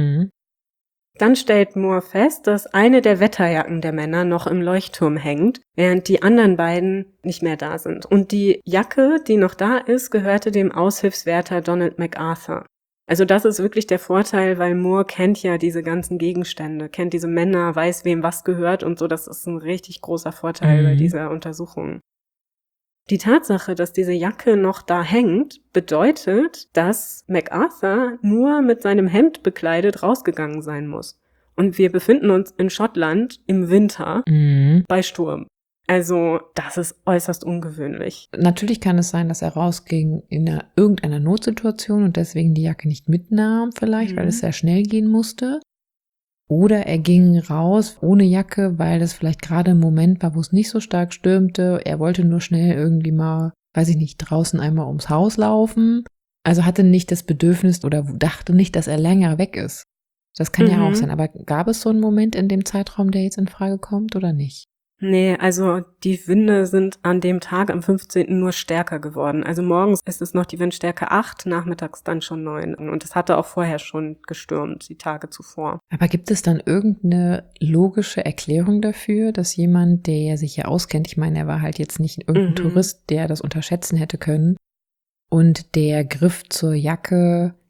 Dann stellt Moore fest, dass eine der Wetterjacken der Männer noch im Leuchtturm hängt, während die anderen beiden nicht mehr da sind. Und die Jacke, die noch da ist, gehörte dem Aushilfswärter Donald MacArthur. Also das ist wirklich der Vorteil, weil Moore kennt ja diese ganzen Gegenstände, kennt diese Männer, weiß, wem was gehört und so. Das ist ein richtig großer Vorteil bei dieser Untersuchung. Die Tatsache, dass diese Jacke noch da hängt, bedeutet, dass MacArthur nur mit seinem Hemd bekleidet rausgegangen sein muss. Und wir befinden uns in Schottland im Winter bei Sturm. Also das ist äußerst ungewöhnlich. Natürlich kann es sein, dass er rausging in irgendeiner Notsituation und deswegen die Jacke nicht mitnahm vielleicht, weil es sehr schnell gehen musste. Oder er ging raus ohne Jacke, weil es vielleicht gerade ein Moment war, wo es nicht so stark stürmte. Er wollte nur schnell irgendwie mal, weiß ich nicht, draußen einmal ums Haus laufen. Also hatte nicht das Bedürfnis oder dachte nicht, dass er länger weg ist. Das kann ja auch sein. Aber gab es so einen Moment in dem Zeitraum, der jetzt in Frage kommt oder nicht? Nee, also die Winde sind an dem Tag am 15. nur stärker geworden. Also morgens ist es noch die Windstärke 8, nachmittags dann schon 9. Und es hatte auch vorher schon gestürmt, die Tage zuvor. Aber gibt es dann irgendeine logische Erklärung dafür, dass jemand, der sich ja auskennt, ich meine, er war halt jetzt nicht irgendein Tourist, der das unterschätzen hätte können, und der Griff zur Jacke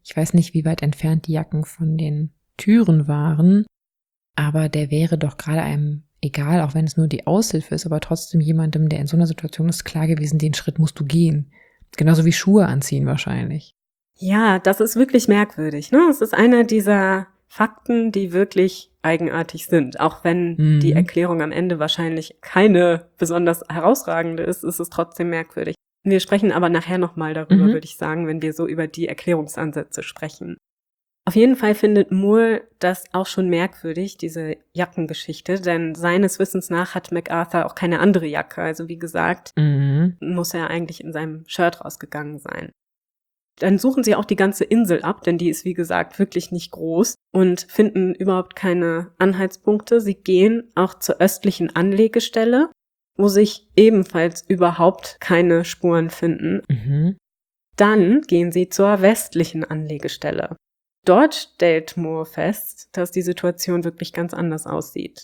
Ich weiß nicht, wie weit entfernt die Jacken von den Türen waren, aber der wäre doch gerade einem egal, auch wenn es nur die Aushilfe ist, aber trotzdem jemandem, der in so einer Situation ist, klar gewesen, den Schritt musst du gehen. Genauso wie Schuhe anziehen wahrscheinlich. Ja, das ist wirklich merkwürdig, ne? Es ist einer dieser Fakten, die wirklich eigenartig sind. Auch wenn die Erklärung am Ende wahrscheinlich keine besonders herausragende ist, ist es trotzdem merkwürdig. Wir sprechen aber nachher nochmal darüber, würde ich sagen, wenn wir so über die Erklärungsansätze sprechen. Auf jeden Fall findet Moore das auch schon merkwürdig, diese Jackengeschichte, denn seines Wissens nach hat MacArthur auch keine andere Jacke. Also wie gesagt, muss er eigentlich in seinem Shirt rausgegangen sein. Dann suchen sie auch die ganze Insel ab, denn die ist wie gesagt wirklich nicht groß und finden überhaupt keine Anhaltspunkte. Sie gehen auch zur östlichen Anlegestelle, wo sich ebenfalls überhaupt keine Spuren finden. Dann gehen sie zur westlichen Anlegestelle. Dort stellt Moore fest, dass die Situation wirklich ganz anders aussieht.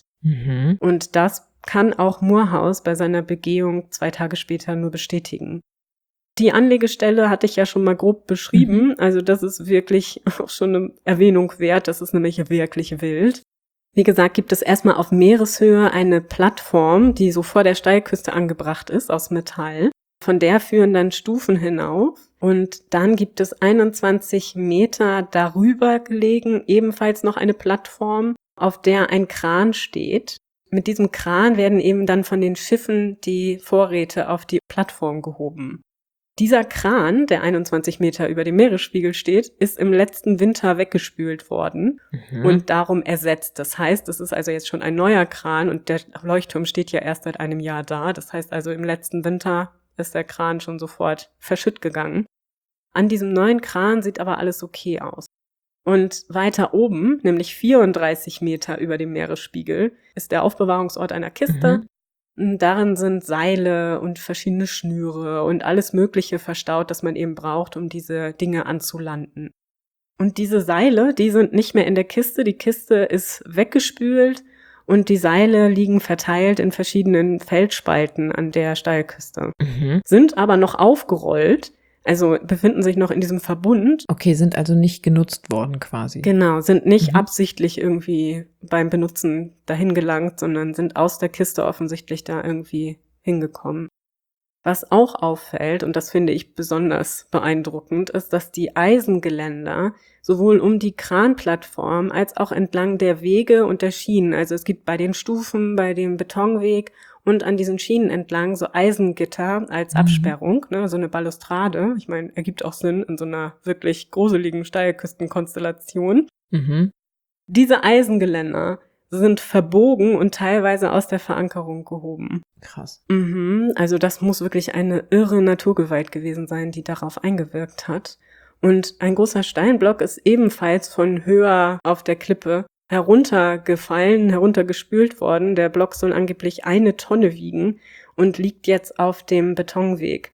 Und das kann auch Moorhouse bei seiner Begehung 2 Tage später nur bestätigen. Die Anlegestelle hatte ich ja schon mal grob beschrieben, also das ist wirklich auch schon eine Erwähnung wert, das ist nämlich wirklich wild. Wie gesagt, gibt es erstmal auf Meereshöhe eine Plattform, die so vor der Steilküste angebracht ist, aus Metall. Von der führen dann Stufen hinauf und dann gibt es 21 Meter darüber gelegen ebenfalls noch eine Plattform, auf der ein Kran steht. Mit diesem Kran werden eben dann von den Schiffen die Vorräte auf die Plattform gehoben. Dieser Kran, der 21 Meter über dem Meeresspiegel steht, ist im letzten Winter weggespült worden und darum ersetzt. Das heißt, es ist also jetzt schon ein neuer Kran und der Leuchtturm steht ja erst seit einem Jahr da. Das heißt also, im letzten Winter ist der Kran schon sofort verschütt gegangen. An diesem neuen Kran sieht aber alles okay aus. Und weiter oben, nämlich 34 Meter über dem Meeresspiegel, ist der Aufbewahrungsort einer Kiste. Darin sind Seile und verschiedene Schnüre und alles Mögliche verstaut, das man eben braucht, um diese Dinge anzulanden. Und diese Seile, die sind nicht mehr in der Kiste. Die Kiste ist weggespült und die Seile liegen verteilt in verschiedenen Felsspalten an der Steilküste. Sind aber noch aufgerollt, also befinden sich noch in diesem Verbund. Okay, sind also nicht genutzt worden quasi. Genau, sind nicht absichtlich irgendwie beim Benutzen dahin gelangt, sondern sind aus der Kiste offensichtlich da irgendwie hingekommen. Was auch auffällt, und das finde ich besonders beeindruckend, ist, dass die Eisengeländer sowohl um die Kranplattform als auch entlang der Wege und der Schienen, also es gibt bei den Stufen, bei dem Betonweg und an diesen Schienen entlang so Eisengitter als Absperrung, ne, so eine Balustrade. Ich meine, ergibt auch Sinn in so einer wirklich gruseligen Steilküstenkonstellation. Diese Eisengeländer sind verbogen und teilweise aus der Verankerung gehoben. Krass. Also das muss wirklich eine irre Naturgewalt gewesen sein, die darauf eingewirkt hat. Und ein großer Steinblock ist ebenfalls von höher auf der Klippe heruntergefallen, heruntergespült worden. Der Block soll angeblich 1 Tonne wiegen und liegt jetzt auf dem Betonweg.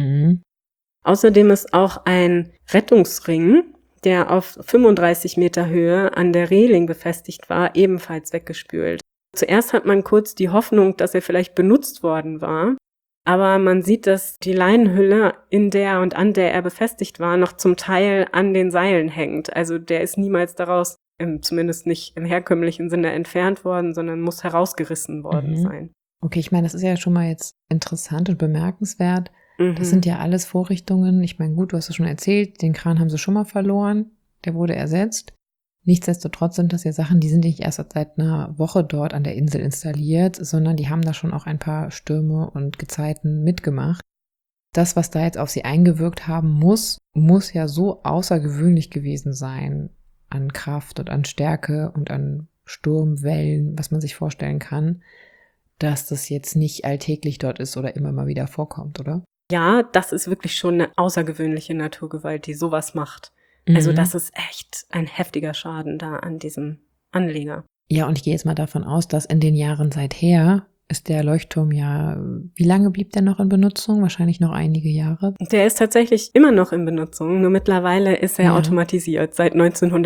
Außerdem ist auch ein Rettungsring, der auf 35 Meter Höhe an der Reling befestigt war, ebenfalls weggespült. Zuerst hat man kurz die Hoffnung, dass er vielleicht benutzt worden war, aber man sieht, dass die Leinenhülle, in der und an der er befestigt war, noch zum Teil an den Seilen hängt. Also der ist niemals daraus, zumindest nicht im herkömmlichen Sinne, entfernt worden, sondern muss herausgerissen worden sein. Okay, ich meine, das ist ja schon mal jetzt interessant und bemerkenswert. Das sind ja alles Vorrichtungen. Ich meine, gut, du hast es schon erzählt, den Kran haben sie schon mal verloren, der wurde ersetzt. Nichtsdestotrotz sind das ja Sachen, die sind nicht erst seit einer Woche dort an der Insel installiert, sondern die haben da schon auch ein paar Stürme und Gezeiten mitgemacht. Das, was da jetzt auf sie eingewirkt haben muss ja so außergewöhnlich gewesen sein an Kraft und an Stärke und an Sturmwellen, was man sich vorstellen kann, dass das jetzt nicht alltäglich dort ist oder immer mal wieder vorkommt, oder? Ja, das ist wirklich schon eine außergewöhnliche Naturgewalt, die sowas macht. Also das ist echt ein heftiger Schaden da an diesem Anleger. Ja, und ich gehe jetzt mal davon aus, dass in den Jahren seither ist der Leuchtturm ja, wie lange blieb der noch in Benutzung? Wahrscheinlich noch einige Jahre. Der ist tatsächlich immer noch in Benutzung, nur mittlerweile ist er automatisiert, seit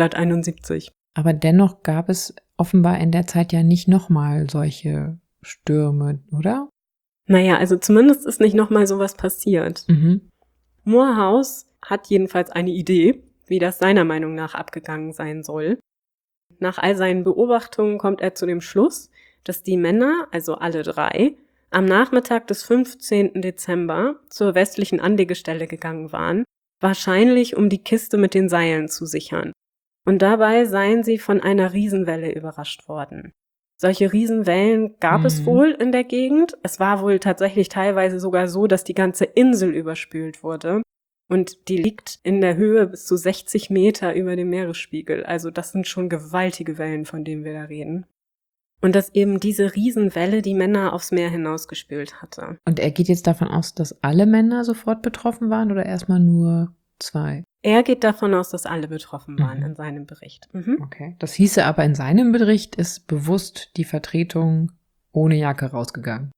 1971. Aber dennoch gab es offenbar in der Zeit ja nicht nochmal solche Stürme, oder? Naja, also zumindest ist nicht nochmal sowas passiert. Moorhouse hat jedenfalls eine Idee, wie das seiner Meinung nach abgegangen sein soll. Nach all seinen Beobachtungen kommt er zu dem Schluss, dass die Männer, also alle 3, am Nachmittag des 15. Dezember zur westlichen Anlegestelle gegangen waren, wahrscheinlich um die Kiste mit den Seilen zu sichern. Und dabei seien sie von einer Riesenwelle überrascht worden. Solche Riesenwellen gab es wohl in der Gegend. Es war wohl tatsächlich teilweise sogar so, dass die ganze Insel überspült wurde. Und die liegt in der Höhe bis zu 60 Meter über dem Meeresspiegel. Also das sind schon gewaltige Wellen, von denen wir da reden. Und dass eben diese Riesenwelle die Männer aufs Meer hinausgespült hatte. Und er geht jetzt davon aus, dass alle Männer sofort betroffen waren oder erstmal nur 2? Er geht davon aus, dass alle betroffen waren in seinem Bericht. Okay. Das hieße aber, in seinem Bericht ist bewusst die Vertretung ohne Jacke rausgegangen.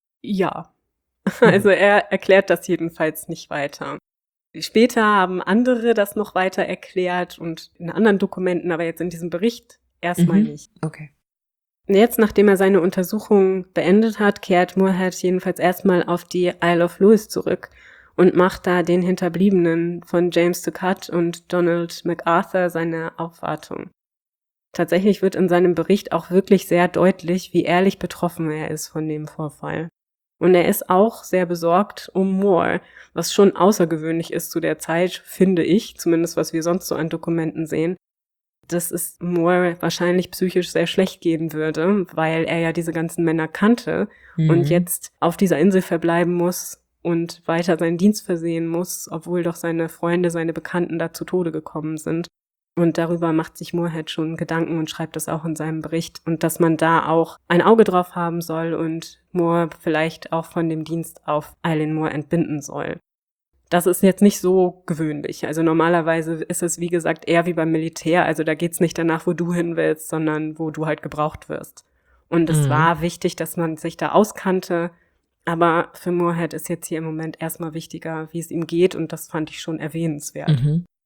Ja. Also er erklärt das jedenfalls nicht weiter. Später haben andere das noch weiter erklärt und in anderen Dokumenten, aber jetzt in diesem Bericht erstmal nicht. Okay. Jetzt, nachdem er seine Untersuchung beendet hat, kehrt Moorhead jedenfalls erstmal auf die Isle of Lewis zurück und macht da den Hinterbliebenen von James Ducat und Donald MacArthur seine Aufwartung. Tatsächlich wird in seinem Bericht auch wirklich sehr deutlich, wie ehrlich betroffen er ist von dem Vorfall. Und er ist auch sehr besorgt um Moore, was schon außergewöhnlich ist zu der Zeit, finde ich, zumindest was wir sonst so an Dokumenten sehen, dass es Moore wahrscheinlich psychisch sehr schlecht gehen würde, weil er ja diese ganzen Männer kannte und jetzt auf dieser Insel verbleiben muss und weiter seinen Dienst versehen muss, obwohl doch seine Freunde, seine Bekannten da zu Tode gekommen sind. Und darüber macht sich Moorhead schon Gedanken und schreibt das auch in seinem Bericht. Und dass man da auch ein Auge drauf haben soll und Moore vielleicht auch von dem Dienst auf Eilean Mor entbinden soll. Das ist jetzt nicht so gewöhnlich. Also normalerweise ist es, wie gesagt, eher wie beim Militär. Also da geht's nicht danach, wo du hin willst, sondern wo du halt gebraucht wirst. Und es war wichtig, dass man sich da auskannte. Aber für Moorhead ist jetzt hier im Moment erstmal wichtiger, wie es ihm geht. Und das fand ich schon erwähnenswert.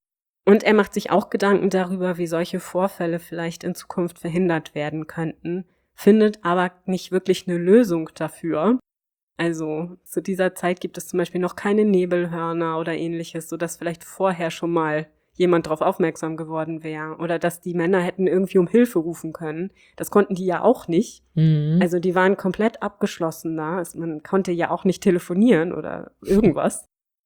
Und er macht sich auch Gedanken darüber, wie solche Vorfälle vielleicht in Zukunft verhindert werden könnten, findet aber nicht wirklich eine Lösung dafür. Also zu dieser Zeit gibt es zum Beispiel noch keine Nebelhörner oder ähnliches, sodass vielleicht vorher schon mal jemand darauf aufmerksam geworden wäre. Oder dass die Männer hätten irgendwie um Hilfe rufen können. Das konnten die ja auch nicht. Also die waren komplett abgeschlossen da. Also man konnte ja auch nicht telefonieren oder irgendwas.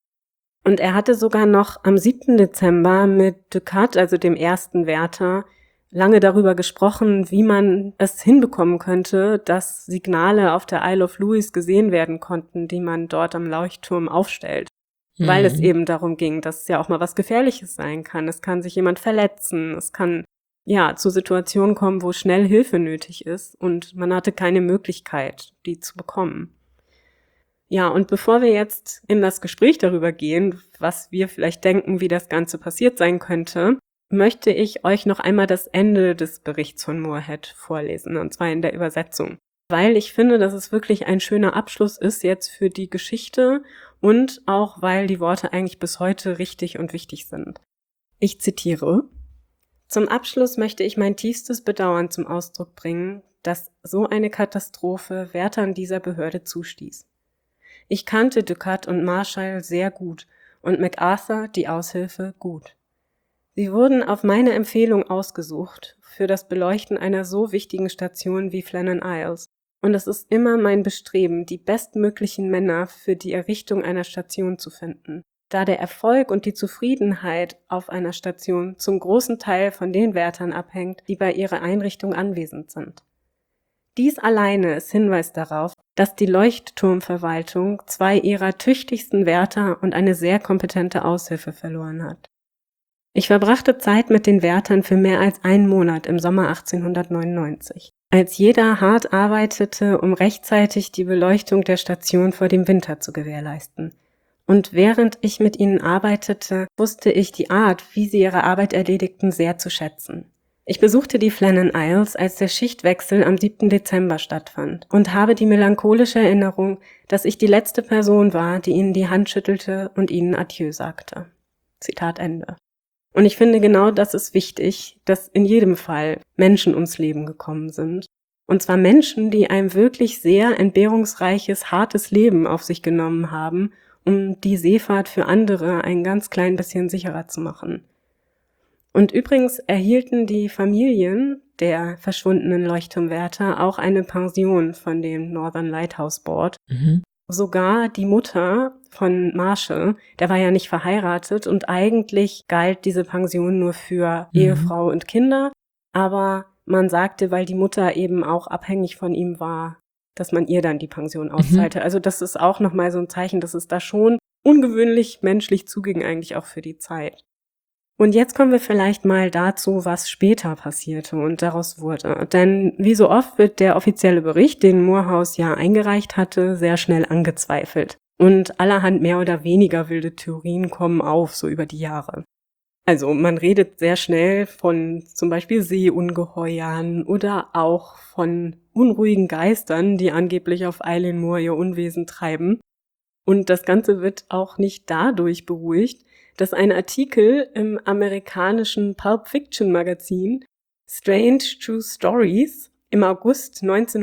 Und er hatte sogar noch am 7. Dezember mit Ducat, also dem ersten Wärter, lange darüber gesprochen, wie man es hinbekommen könnte, dass Signale auf der Isle of Lewis gesehen werden konnten, die man dort am Leuchtturm aufstellt. Weil es eben darum ging, dass es ja auch mal was Gefährliches sein kann. Es kann sich jemand verletzen, es kann ja zu Situationen kommen, wo schnell Hilfe nötig ist und man hatte keine Möglichkeit, die zu bekommen. Ja, und bevor wir jetzt in das Gespräch darüber gehen, was wir vielleicht denken, wie das Ganze passiert sein könnte, möchte ich euch noch einmal das Ende des Berichts von Moorhead vorlesen, und zwar in der Übersetzung. Weil ich finde, dass es wirklich ein schöner Abschluss ist jetzt für die Geschichte und auch, weil die Worte eigentlich bis heute richtig und wichtig sind. Ich zitiere: Zum Abschluss möchte ich mein tiefstes Bedauern zum Ausdruck bringen, dass so eine Katastrophe Wärtern dieser Behörde zustieß. Ich kannte Ducat und Marshall sehr gut und MacArthur, die Aushilfe, gut. Sie wurden auf meine Empfehlung ausgesucht für das Beleuchten einer so wichtigen Station wie Flannan Isles. Und es ist immer mein Bestreben, die bestmöglichen Männer für die Errichtung einer Station zu finden, da der Erfolg und die Zufriedenheit auf einer Station zum großen Teil von den Wärtern abhängt, die bei ihrer Einrichtung anwesend sind. Dies alleine ist Hinweis darauf, dass die Leuchtturmverwaltung 2 ihrer tüchtigsten Wärter und eine sehr kompetente Aushilfe verloren hat. Ich verbrachte Zeit mit den Wärtern für mehr als 1 Monat im Sommer 1899, als jeder hart arbeitete, um rechtzeitig die Beleuchtung der Station vor dem Winter zu gewährleisten. Und während ich mit ihnen arbeitete, wusste ich die Art, wie sie ihre Arbeit erledigten, sehr zu schätzen. Ich besuchte die Flannan Isles, als der Schichtwechsel am 7. Dezember stattfand und habe die melancholische Erinnerung, dass ich die letzte Person war, die ihnen die Hand schüttelte und ihnen Adieu sagte. Zitat Ende. Und ich finde, genau das ist wichtig, dass in jedem Fall Menschen ums Leben gekommen sind. Und zwar Menschen, die ein wirklich sehr entbehrungsreiches, hartes Leben auf sich genommen haben, um die Seefahrt für andere ein ganz klein bisschen sicherer zu machen. Und übrigens erhielten die Familien der verschwundenen Leuchtturmwärter auch eine Pension von dem Northern Lighthouse Board. Sogar die Mutter von Marshall, der war ja nicht verheiratet und eigentlich galt diese Pension nur für Ehefrau und Kinder, aber man sagte, weil die Mutter eben auch abhängig von ihm war, dass man ihr dann die Pension auszahlte. Also das ist auch nochmal so ein Zeichen, dass es da schon ungewöhnlich menschlich zuging eigentlich auch für die Zeit. Und jetzt kommen wir vielleicht mal dazu, was später passierte und daraus wurde. Denn wie so oft wird der offizielle Bericht, den Moorhouse ja eingereicht hatte, sehr schnell angezweifelt. Und allerhand mehr oder weniger wilde Theorien kommen auf, so über die Jahre. Also man redet sehr schnell von zum Beispiel Seeungeheuern oder auch von unruhigen Geistern, die angeblich auf Eilean Moor ihr Unwesen treiben. Und das Ganze wird auch nicht dadurch beruhigt, dass ein Artikel im amerikanischen Pulp Fiction Magazin Strange True Stories im August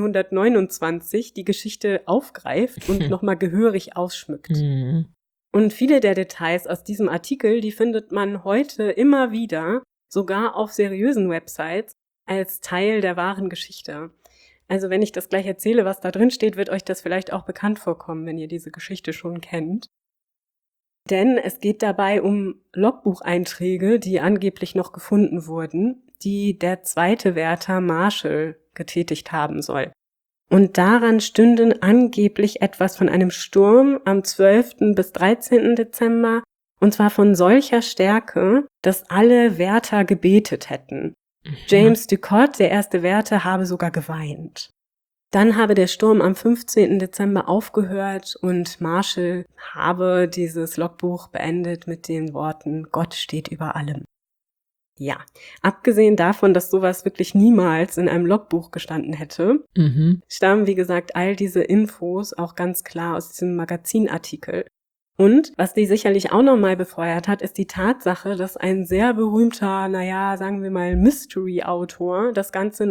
1929 die Geschichte aufgreift und nochmal gehörig ausschmückt. Und viele der Details aus diesem Artikel, die findet man heute immer wieder, sogar auf seriösen Websites, als Teil der wahren Geschichte. Also wenn ich das gleich erzähle, was da drin steht, wird euch das vielleicht auch bekannt vorkommen, wenn ihr diese Geschichte schon kennt. Denn es geht dabei um Logbucheinträge, die angeblich noch gefunden wurden, die der zweite Wärter Marshall getätigt haben soll. Und daran stünden angeblich etwas von einem Sturm am 12. bis 13. Dezember, und zwar von solcher Stärke, dass alle Wärter gebetet hätten. James Ducote, der erste Wärter, habe sogar geweint. Dann habe der Sturm am 15. Dezember aufgehört und Marshall habe dieses Logbuch beendet mit den Worten: Gott steht über allem. Ja, abgesehen davon, dass sowas wirklich niemals in einem Logbuch gestanden hätte, stammen, wie gesagt, all diese Infos auch ganz klar aus diesem Magazinartikel. Und was die sicherlich auch nochmal befeuert hat, ist die Tatsache, dass ein sehr berühmter, sagen wir mal Mystery-Autor das Ganze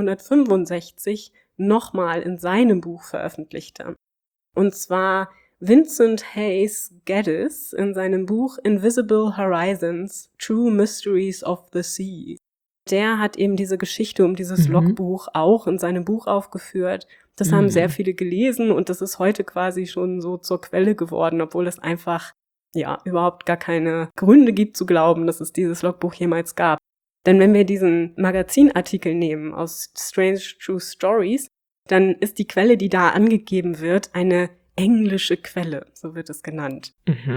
1965 nochmal in seinem Buch veröffentlichte. Und zwar Vincent Hayes Geddes in seinem Buch Invisible Horizons, True Mysteries of the Sea. Der hat eben diese Geschichte um dieses Logbuch auch in seinem Buch aufgeführt. Das haben sehr viele gelesen und das ist heute quasi schon so zur Quelle geworden, obwohl es einfach überhaupt gar keine Gründe gibt zu glauben, dass es dieses Logbuch jemals gab. Denn wenn wir diesen Magazinartikel nehmen aus Strange True Stories, dann ist die Quelle, die da angegeben wird, eine englische Quelle, so wird es genannt.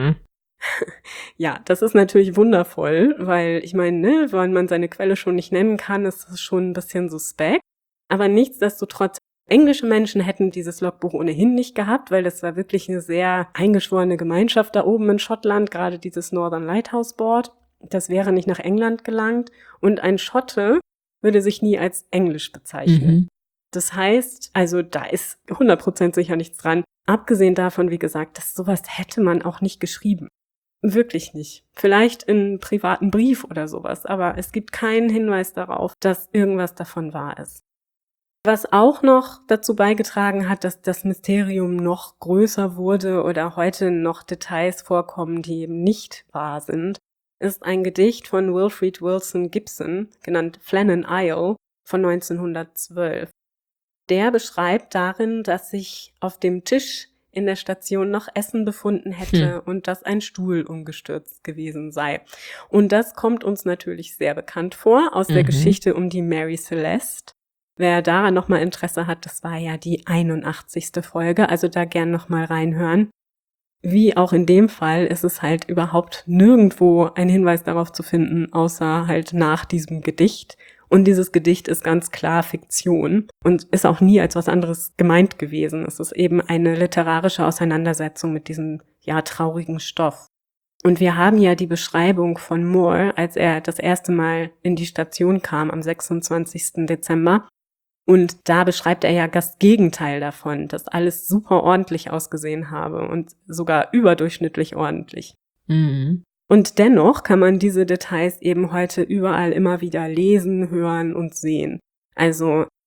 Ja, das ist natürlich wundervoll, weil ich meine, wenn man seine Quelle schon nicht nennen kann, ist das schon ein bisschen suspekt. Aber nichtsdestotrotz, englische Menschen hätten dieses Logbuch ohnehin nicht gehabt, weil das war wirklich eine sehr eingeschworene Gemeinschaft da oben in Schottland, gerade dieses Northern Lighthouse Board. Das wäre nicht nach England gelangt und ein Schotte würde sich nie als Englisch bezeichnen. Das heißt, also da ist 100% sicher nichts dran. Abgesehen davon, wie gesagt, dass sowas hätte man auch nicht geschrieben. Wirklich nicht. Vielleicht in einem privaten Brief oder sowas, aber es gibt keinen Hinweis darauf, dass irgendwas davon wahr ist. Was auch noch dazu beigetragen hat, dass das Mysterium noch größer wurde oder heute noch Details vorkommen, die eben nicht wahr sind, ist ein Gedicht von Wilfrid Wilson Gibson, genannt Flannan Isle, von 1912. Der beschreibt darin, dass sich auf dem Tisch in der Station noch Essen befunden hätte und dass ein Stuhl umgestürzt gewesen sei. Und das kommt uns natürlich sehr bekannt vor aus der Geschichte um die Mary Celeste. Wer daran nochmal Interesse hat, das war ja die 81. Folge, also da gern nochmal reinhören. Wie auch in dem Fall ist es halt überhaupt nirgendwo ein Hinweis darauf zu finden, außer halt nach diesem Gedicht. Und dieses Gedicht ist ganz klar Fiktion und ist auch nie als was anderes gemeint gewesen. Es ist eben eine literarische Auseinandersetzung mit diesem, traurigen Stoff. Und wir haben ja die Beschreibung von Moore, als er das erste Mal in die Station kam am 26. Dezember. Und da beschreibt er ja das Gegenteil davon, dass alles super ordentlich ausgesehen habe und sogar überdurchschnittlich ordentlich. Und dennoch kann man diese Details eben heute überall immer wieder lesen, hören und sehen. Also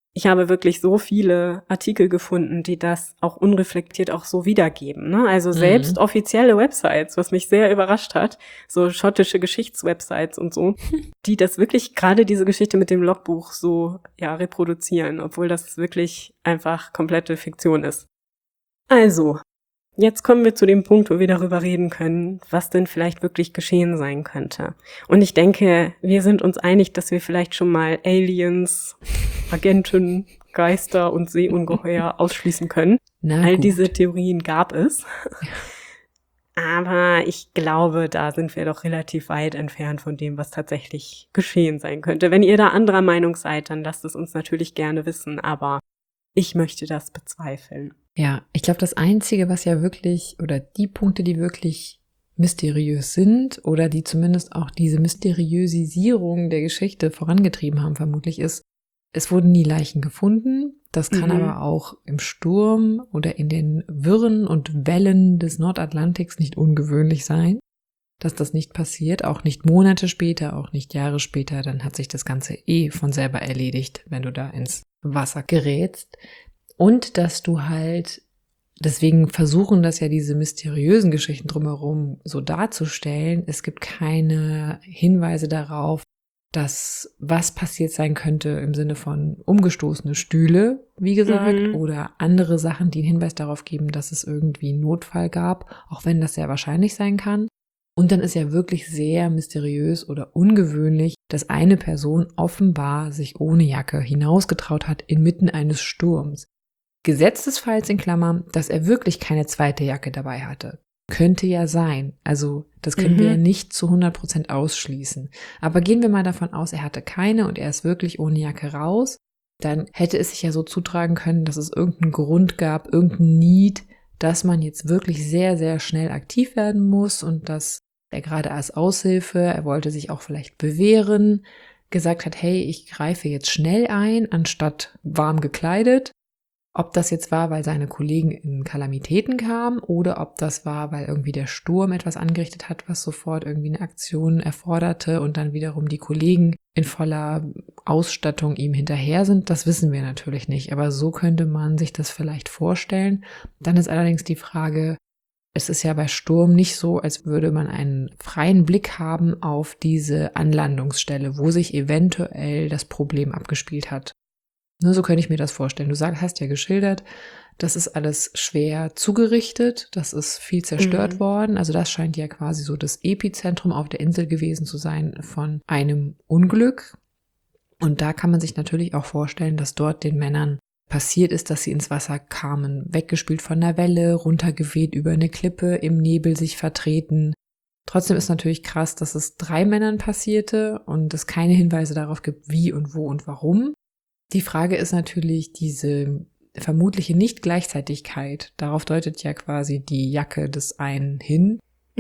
ich habe wirklich so viele Artikel gefunden, die das auch unreflektiert auch so wiedergeben, ne? Also selbst offizielle Websites, was mich sehr überrascht hat, so schottische Geschichtswebsites und so, die das wirklich, gerade diese Geschichte mit dem Logbuch so, ja, reproduzieren, obwohl das wirklich einfach komplette Fiktion ist. Also, jetzt kommen wir zu dem Punkt, wo wir darüber reden können, was denn vielleicht wirklich geschehen sein könnte. Und ich denke, wir sind uns einig, dass wir vielleicht schon mal Aliens, Agenten, Geister und Seeungeheuer ausschließen können. All diese Theorien gab es. Aber ich glaube, da sind wir doch relativ weit entfernt von dem, was tatsächlich geschehen sein könnte. Wenn ihr da anderer Meinung seid, dann lasst es uns natürlich gerne wissen, aber ich möchte das bezweifeln. Ja, ich glaube, das Einzige, was ja wirklich, oder die Punkte, die wirklich mysteriös sind oder die zumindest auch diese Mysteriösisierung der Geschichte vorangetrieben haben, vermutlich ist, es wurden nie Leichen gefunden. Das kann aber auch im Sturm oder in den Wirren und Wellen des Nordatlantiks nicht ungewöhnlich sein, dass das nicht passiert, auch nicht Monate später, auch nicht Jahre später, dann hat sich das Ganze von selber erledigt, wenn du da ins Wasser gerätst. Und dass du halt, deswegen versuchen das ja diese mysteriösen Geschichten drumherum so darzustellen, es gibt keine Hinweise darauf, dass was passiert sein könnte im Sinne von umgestoßene Stühle, wie gesagt, oder andere Sachen, die einen Hinweis darauf geben, dass es irgendwie einen Notfall gab, auch wenn das sehr wahrscheinlich sein kann. Und dann ist ja wirklich sehr mysteriös oder ungewöhnlich, dass eine Person offenbar sich ohne Jacke hinausgetraut hat inmitten eines Sturms. Gesetzesfalls in Klammern, dass er wirklich keine zweite Jacke dabei hatte. Könnte ja sein. Also das können wir ja nicht zu 100% ausschließen. Aber gehen wir mal davon aus, er hatte keine und er ist wirklich ohne Jacke raus. Dann hätte es sich ja so zutragen können, dass es irgendeinen Grund gab, irgendein Need, dass man jetzt wirklich sehr, sehr schnell aktiv werden muss und dass er gerade als Aushilfe, er wollte sich auch vielleicht bewähren, gesagt hat, hey, ich greife jetzt schnell ein, anstatt warm gekleidet. Ob das jetzt war, weil seine Kollegen in Kalamitäten kamen oder ob das war, weil irgendwie der Sturm etwas angerichtet hat, was sofort irgendwie eine Aktion erforderte und dann wiederum die Kollegen in voller Ausstattung ihm hinterher sind, das wissen wir natürlich nicht. Aber so könnte man sich das vielleicht vorstellen. Dann ist allerdings die Frage, es ist ja bei Sturm nicht so, als würde man einen freien Blick haben auf diese Anlandungsstelle, wo sich eventuell das Problem abgespielt hat. Ne, so könnte ich mir das vorstellen. Du hast ja geschildert, das ist alles schwer zugerichtet, das ist viel zerstört worden. Also das scheint ja quasi so das Epizentrum auf der Insel gewesen zu sein von einem Unglück. Und da kann man sich natürlich auch vorstellen, dass dort den Männern passiert ist, dass sie ins Wasser kamen, weggespült von der Welle, runtergeweht über eine Klippe, im Nebel sich vertreten. Trotzdem ist natürlich krass, dass es 3 Männern passierte und es keine Hinweise darauf gibt, wie und wo und warum. Die Frage ist natürlich diese vermutliche Nicht-Gleichzeitigkeit. Darauf deutet ja quasi die Jacke des einen hin.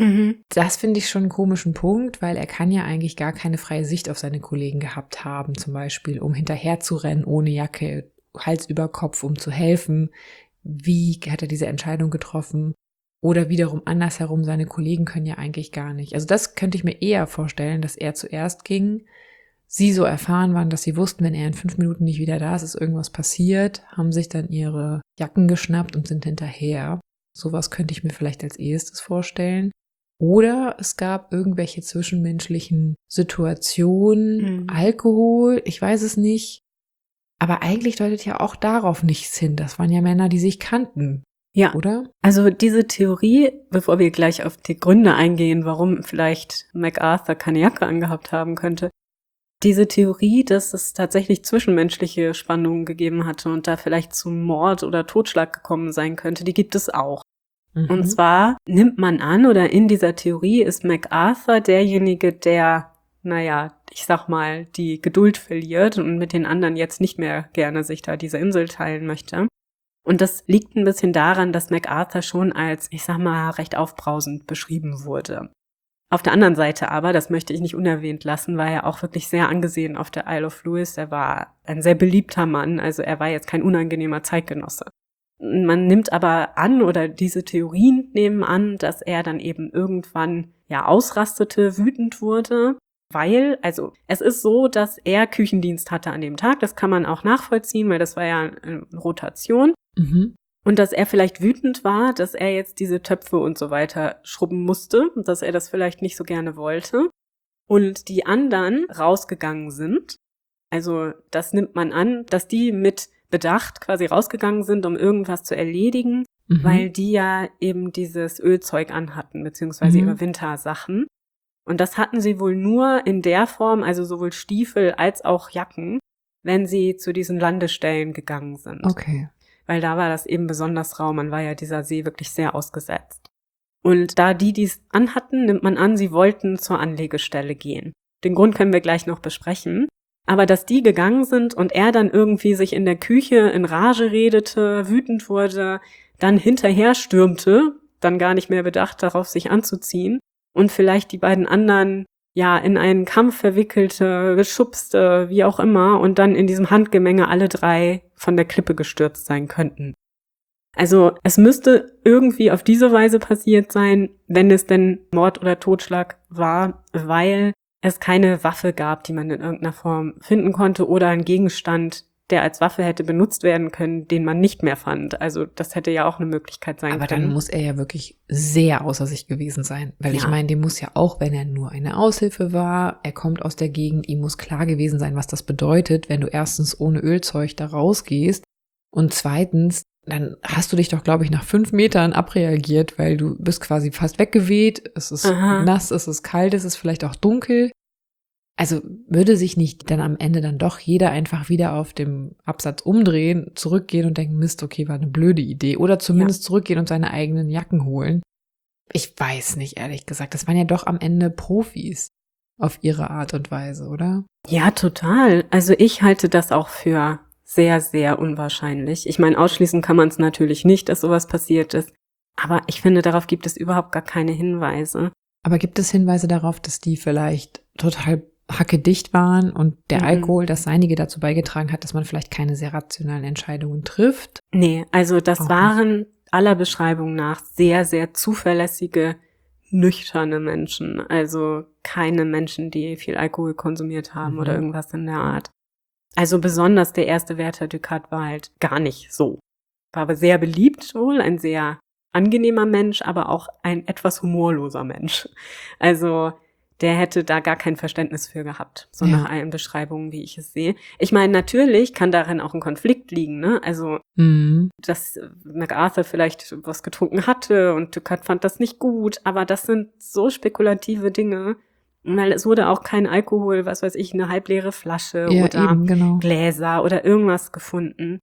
Das finde ich schon einen komischen Punkt, weil er kann ja eigentlich gar keine freie Sicht auf seine Kollegen gehabt haben, zum Beispiel, um hinterher zu rennen ohne Jacke, Hals über Kopf, um zu helfen. Wie hat er diese Entscheidung getroffen? Oder wiederum andersherum, seine Kollegen können ja eigentlich gar nicht. Also das könnte ich mir eher vorstellen, dass er zuerst ging, sie so erfahren waren, dass sie wussten, wenn er in 5 Minuten nicht wieder da ist, ist irgendwas passiert, haben sich dann ihre Jacken geschnappt und sind hinterher. Sowas könnte ich mir vielleicht als ehestes vorstellen. Oder es gab irgendwelche zwischenmenschlichen Situationen, Alkohol, ich weiß es nicht. Aber eigentlich deutet ja auch darauf nichts hin. Das waren ja Männer, die sich kannten. Ja, oder? Also diese Theorie, bevor wir gleich auf die Gründe eingehen, warum vielleicht MacArthur keine Jacke angehabt haben könnte, diese Theorie, dass es tatsächlich zwischenmenschliche Spannungen gegeben hatte und da vielleicht zum Mord oder Totschlag gekommen sein könnte, die gibt es auch. Und zwar nimmt man an, oder in dieser Theorie ist MacArthur derjenige, der, ich sag mal, die Geduld verliert und mit den anderen jetzt nicht mehr gerne sich da diese Insel teilen möchte. Und das liegt ein bisschen daran, dass MacArthur schon als, ich sag mal, recht aufbrausend beschrieben wurde. Auf der anderen Seite aber, das möchte ich nicht unerwähnt lassen, war er auch wirklich sehr angesehen auf der Isle of Lewis. Er war ein sehr beliebter Mann, also er war jetzt kein unangenehmer Zeitgenosse. Man nimmt aber an, oder diese Theorien nehmen an, dass er dann eben irgendwann ausrastete, wütend wurde Weil, also es ist so, dass er Küchendienst hatte an dem Tag, das kann man auch nachvollziehen, weil das war ja eine Rotation. Mhm. Und dass er vielleicht wütend war, dass er jetzt diese Töpfe und so weiter schrubben musste und dass er das vielleicht nicht so gerne wollte. Und die anderen rausgegangen sind, also das nimmt man an, dass die mit Bedacht quasi rausgegangen sind, um irgendwas zu erledigen, weil die ja eben dieses Ölzeug anhatten, beziehungsweise ihre Wintersachen. Und das hatten sie wohl nur in der Form, also sowohl Stiefel als auch Jacken, wenn sie zu diesen Landestellen gegangen sind. Okay. Weil da war das eben besonders rau, man war ja dieser See wirklich sehr ausgesetzt. Und da die dies anhatten, nimmt man an, sie wollten zur Anlegestelle gehen. Den Grund können wir gleich noch besprechen. Aber dass die gegangen sind und er dann irgendwie sich in der Küche in Rage redete, wütend wurde, dann hinterher stürmte, dann gar nicht mehr bedacht darauf, sich anzuziehen und vielleicht die beiden anderen ja in einen Kampf verwickelte, geschubste, wie auch immer und dann in diesem Handgemenge alle drei von der Klippe gestürzt sein könnten. Also es müsste irgendwie auf diese Weise passiert sein, wenn es denn Mord oder Totschlag war, weil es keine Waffe gab, die man in irgendeiner Form finden konnte oder einen Gegenstand, der als Waffe hätte benutzt werden können, den man nicht mehr fand. Also das hätte ja auch eine Möglichkeit sein können. Aber dann muss er ja wirklich sehr außer sich gewesen sein. Weil ich meine, dem muss ja auch, wenn er nur eine Aushilfe war, er kommt aus der Gegend, ihm muss klar gewesen sein, was das bedeutet, wenn du erstens ohne Ölzeug da rausgehst und zweitens, dann hast du dich doch, glaube ich, nach 5 Metern abreagiert, weil du bist quasi fast weggeweht, es ist nass, es ist kalt, es ist vielleicht auch dunkel. Also würde sich nicht dann am Ende dann doch jeder einfach wieder auf dem Absatz umdrehen, zurückgehen und denken, Mist, okay, war eine blöde Idee. Oder zumindest zurückgehen und seine eigenen Jacken holen. Ich weiß nicht, ehrlich gesagt. Das waren ja doch am Ende Profis auf ihre Art und Weise, oder? Ja, total. Also ich halte das auch für sehr, sehr unwahrscheinlich. Ich meine, ausschließen kann man es natürlich nicht, dass sowas passiert ist. Aber ich finde, darauf gibt es überhaupt gar keine Hinweise. Aber gibt es Hinweise darauf, dass die vielleicht total hackedicht waren und der Alkohol, das Seinige dazu beigetragen hat, dass man vielleicht keine sehr rationalen Entscheidungen trifft? Nee, also das waren aller Beschreibung nach sehr, sehr zuverlässige, nüchterne Menschen. Also keine Menschen, die viel Alkohol konsumiert haben oder irgendwas in der Art. Also besonders der erste Wärter Ducat war halt gar nicht so. War aber sehr beliebt wohl, ein sehr angenehmer Mensch, aber auch ein etwas humorloser Mensch. Also der hätte da gar kein Verständnis für gehabt, so nach allen Beschreibungen, wie ich es sehe. Ich meine, natürlich kann darin auch ein Konflikt liegen, ne? Also, dass MacArthur vielleicht was getrunken hatte und Ducat fand das nicht gut, aber das sind so spekulative Dinge, weil es wurde auch kein Alkohol, was weiß ich, eine halbleere Flasche oder Gläser oder irgendwas gefunden.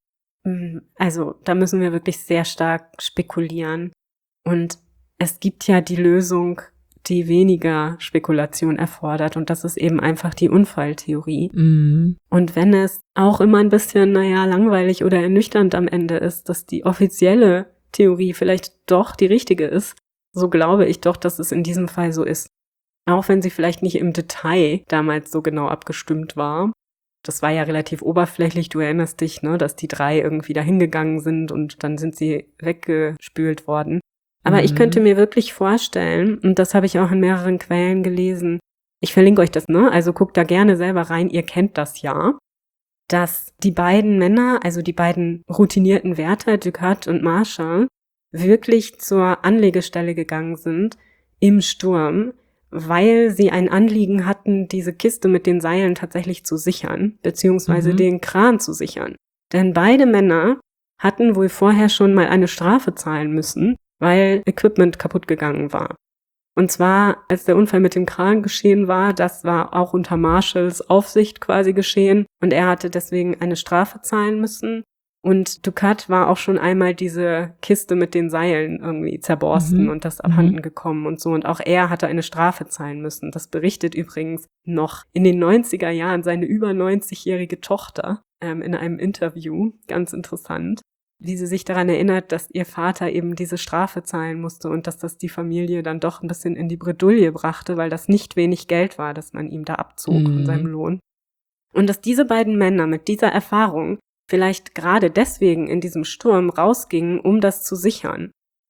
Also, da müssen wir wirklich sehr stark spekulieren. Und es gibt ja die Lösung, die weniger Spekulation erfordert. Und das ist eben einfach die Unfalltheorie. Und wenn es auch immer ein bisschen, langweilig oder ernüchternd am Ende ist, dass die offizielle Theorie vielleicht doch die richtige ist, so glaube ich doch, dass es in diesem Fall so ist. Auch wenn sie vielleicht nicht im Detail damals so genau abgestimmt war. Das war ja relativ oberflächlich, du erinnerst dich, ne, dass die drei irgendwie da hingegangen sind und dann sind sie weggespült worden. Aber ich könnte mir wirklich vorstellen, und das habe ich auch in mehreren Quellen gelesen, ich verlinke euch das, ne, also guckt da gerne selber rein, ihr kennt das ja, dass die beiden Männer, also die beiden routinierten Wärter, Ducat und Marshall, wirklich zur Anlegestelle gegangen sind im Sturm, weil sie ein Anliegen hatten, diese Kiste mit den Seilen tatsächlich zu sichern, beziehungsweise den Kran zu sichern. Denn beide Männer hatten wohl vorher schon mal eine Strafe zahlen müssen, weil Equipment kaputt gegangen war. Und zwar, als der Unfall mit dem Kran geschehen war, das war auch unter Marshalls Aufsicht quasi geschehen und er hatte deswegen eine Strafe zahlen müssen. Und Ducat war auch schon einmal diese Kiste mit den Seilen irgendwie zerborsten und das abhanden gekommen und so. Und auch er hatte eine Strafe zahlen müssen. Das berichtet übrigens noch in den 90er Jahren seine über 90-jährige Tochter in einem Interview. Ganz interessant, wie sie sich daran erinnert, dass ihr Vater eben diese Strafe zahlen musste und dass das die Familie dann doch ein bisschen in die Bredouille brachte, weil das nicht wenig Geld war, das man ihm da abzog von seinem Lohn. Und dass diese beiden Männer mit dieser Erfahrung vielleicht gerade deswegen in diesem Sturm rausgingen, um das zu sichern.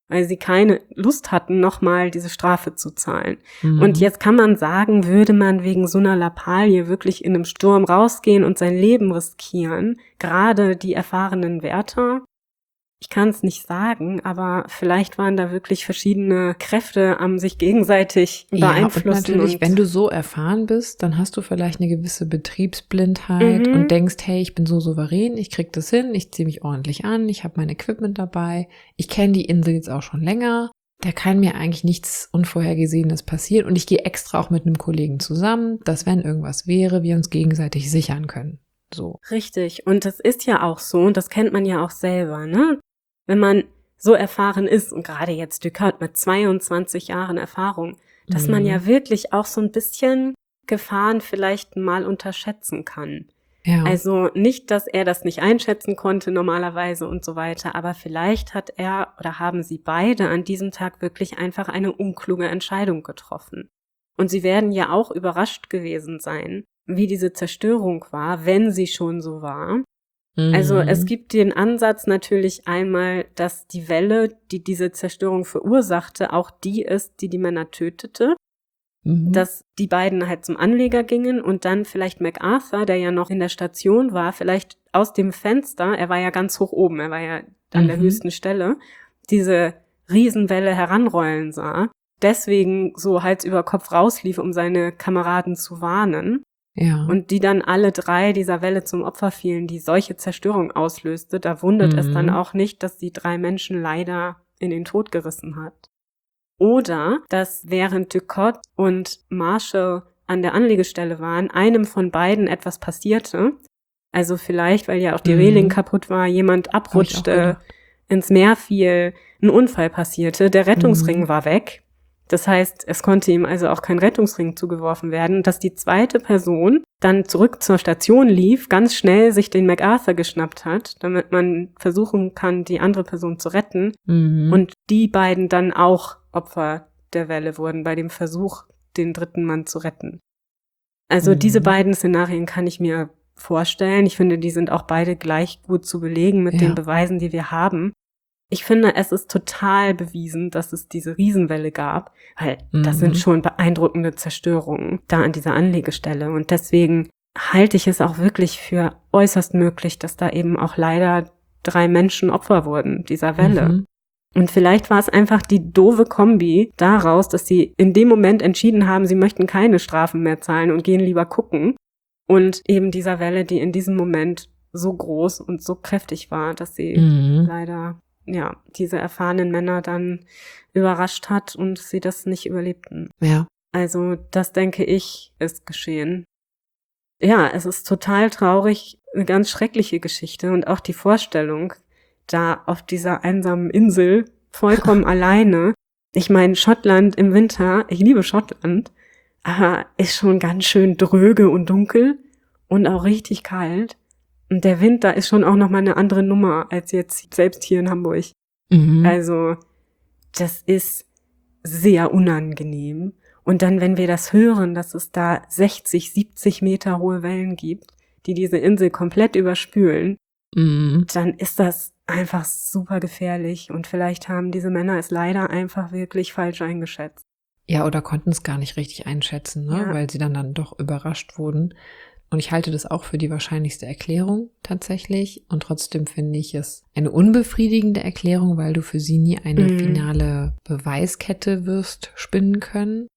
weil sie keine Lust hatten, nochmal diese Strafe zu zahlen. Und jetzt kann man sagen, würde man wegen so einer Lappalie wirklich in einem Sturm rausgehen und sein Leben riskieren, gerade die erfahrenen Wärter? Ich kann es nicht sagen, aber vielleicht waren da wirklich verschiedene Kräfte am sich gegenseitig beeinflussen. Ja, und natürlich, wenn du so erfahren bist, dann hast du vielleicht eine gewisse Betriebsblindheit und denkst, hey, ich bin so souverän, ich krieg das hin, ich ziehe mich ordentlich an, ich habe mein Equipment dabei, ich kenne die Insel jetzt auch schon länger, da kann mir eigentlich nichts Unvorhergesehenes passieren und ich gehe extra auch mit einem Kollegen zusammen, dass wenn irgendwas wäre, wir uns gegenseitig sichern können. So. Richtig, und das ist ja auch so, und das kennt man ja auch selber, ne? Wenn man so erfahren ist, und gerade jetzt Ducat mit 22 Jahren Erfahrung, dass man ja wirklich auch so ein bisschen Gefahren vielleicht mal unterschätzen kann. Ja. Also nicht, dass er das nicht einschätzen konnte normalerweise und so weiter, aber vielleicht hat er oder haben sie beide an diesem Tag wirklich einfach eine unkluge Entscheidung getroffen. Und sie werden ja auch überrascht gewesen sein, wie diese Zerstörung war, wenn sie schon so war. Also es gibt den Ansatz natürlich einmal, dass die Welle, die diese Zerstörung verursachte, auch die ist, die die Männer tötete. Dass die beiden halt zum Anleger gingen und dann vielleicht MacArthur, der ja noch in der Station war, vielleicht aus dem Fenster, er war ja ganz hoch oben, er war ja an der höchsten Stelle, diese Riesenwelle heranrollen sah, deswegen so Hals über Kopf rauslief, um seine Kameraden zu warnen. Ja. Und die dann alle drei dieser Welle zum Opfer fielen, die solche Zerstörung auslöste. Da wundert es dann auch nicht, dass die 3 Menschen leider in den Tod gerissen hat. Oder, dass während Ducat und Marshall an der Anlegestelle waren, einem von beiden etwas passierte. Also vielleicht, weil ja auch die Reling kaputt war, jemand abrutschte, ins Meer fiel, ein Unfall passierte, der Rettungsring war weg. Das heißt, es konnte ihm also auch kein Rettungsring zugeworfen werden, dass die zweite Person dann zurück zur Station lief, ganz schnell sich den MacArthur geschnappt hat, damit man versuchen kann, die andere Person zu retten. Und die beiden dann auch Opfer der Welle wurden bei dem Versuch, den dritten Mann zu retten. Also diese beiden Szenarien kann ich mir vorstellen. Ich finde, die sind auch beide gleich gut zu belegen mit den Beweisen, die wir haben. Ich finde, es ist total bewiesen, dass es diese Riesenwelle gab, weil das sind schon beeindruckende Zerstörungen da an dieser Anlegestelle. Und deswegen halte ich es auch wirklich für äußerst möglich, dass da eben auch leider 3 Menschen Opfer wurden dieser Welle. Und vielleicht war es einfach die doofe Kombi daraus, dass sie in dem Moment entschieden haben, sie möchten keine Strafen mehr zahlen und gehen lieber gucken. Und eben dieser Welle, die in diesem Moment so groß und so kräftig war, dass sie leider diese erfahrenen Männer dann überrascht hat und sie das nicht überlebten. Ja. Also das, denke ich, ist geschehen. Ja, es ist total traurig, eine ganz schreckliche Geschichte und auch die Vorstellung, da auf dieser einsamen Insel, vollkommen alleine. Ich meine, Schottland im Winter, ich liebe Schottland, aber ist schon ganz schön dröge und dunkel und auch richtig kalt. Und der Winter ist schon auch nochmal eine andere Nummer als jetzt selbst hier in Hamburg. Also das ist sehr unangenehm. Und dann, wenn wir das hören, dass es da 60, 70 Meter hohe Wellen gibt, die diese Insel komplett überspülen, dann ist das einfach super gefährlich. Und vielleicht haben diese Männer es leider einfach wirklich falsch eingeschätzt. Ja, oder konnten es gar nicht richtig einschätzen, ne? Ja. Weil sie dann doch überrascht wurden. Und ich halte das auch für die wahrscheinlichste Erklärung tatsächlich. Und trotzdem finde ich es eine unbefriedigende Erklärung, weil du für sie nie eine finale Beweiskette wirst spinnen können.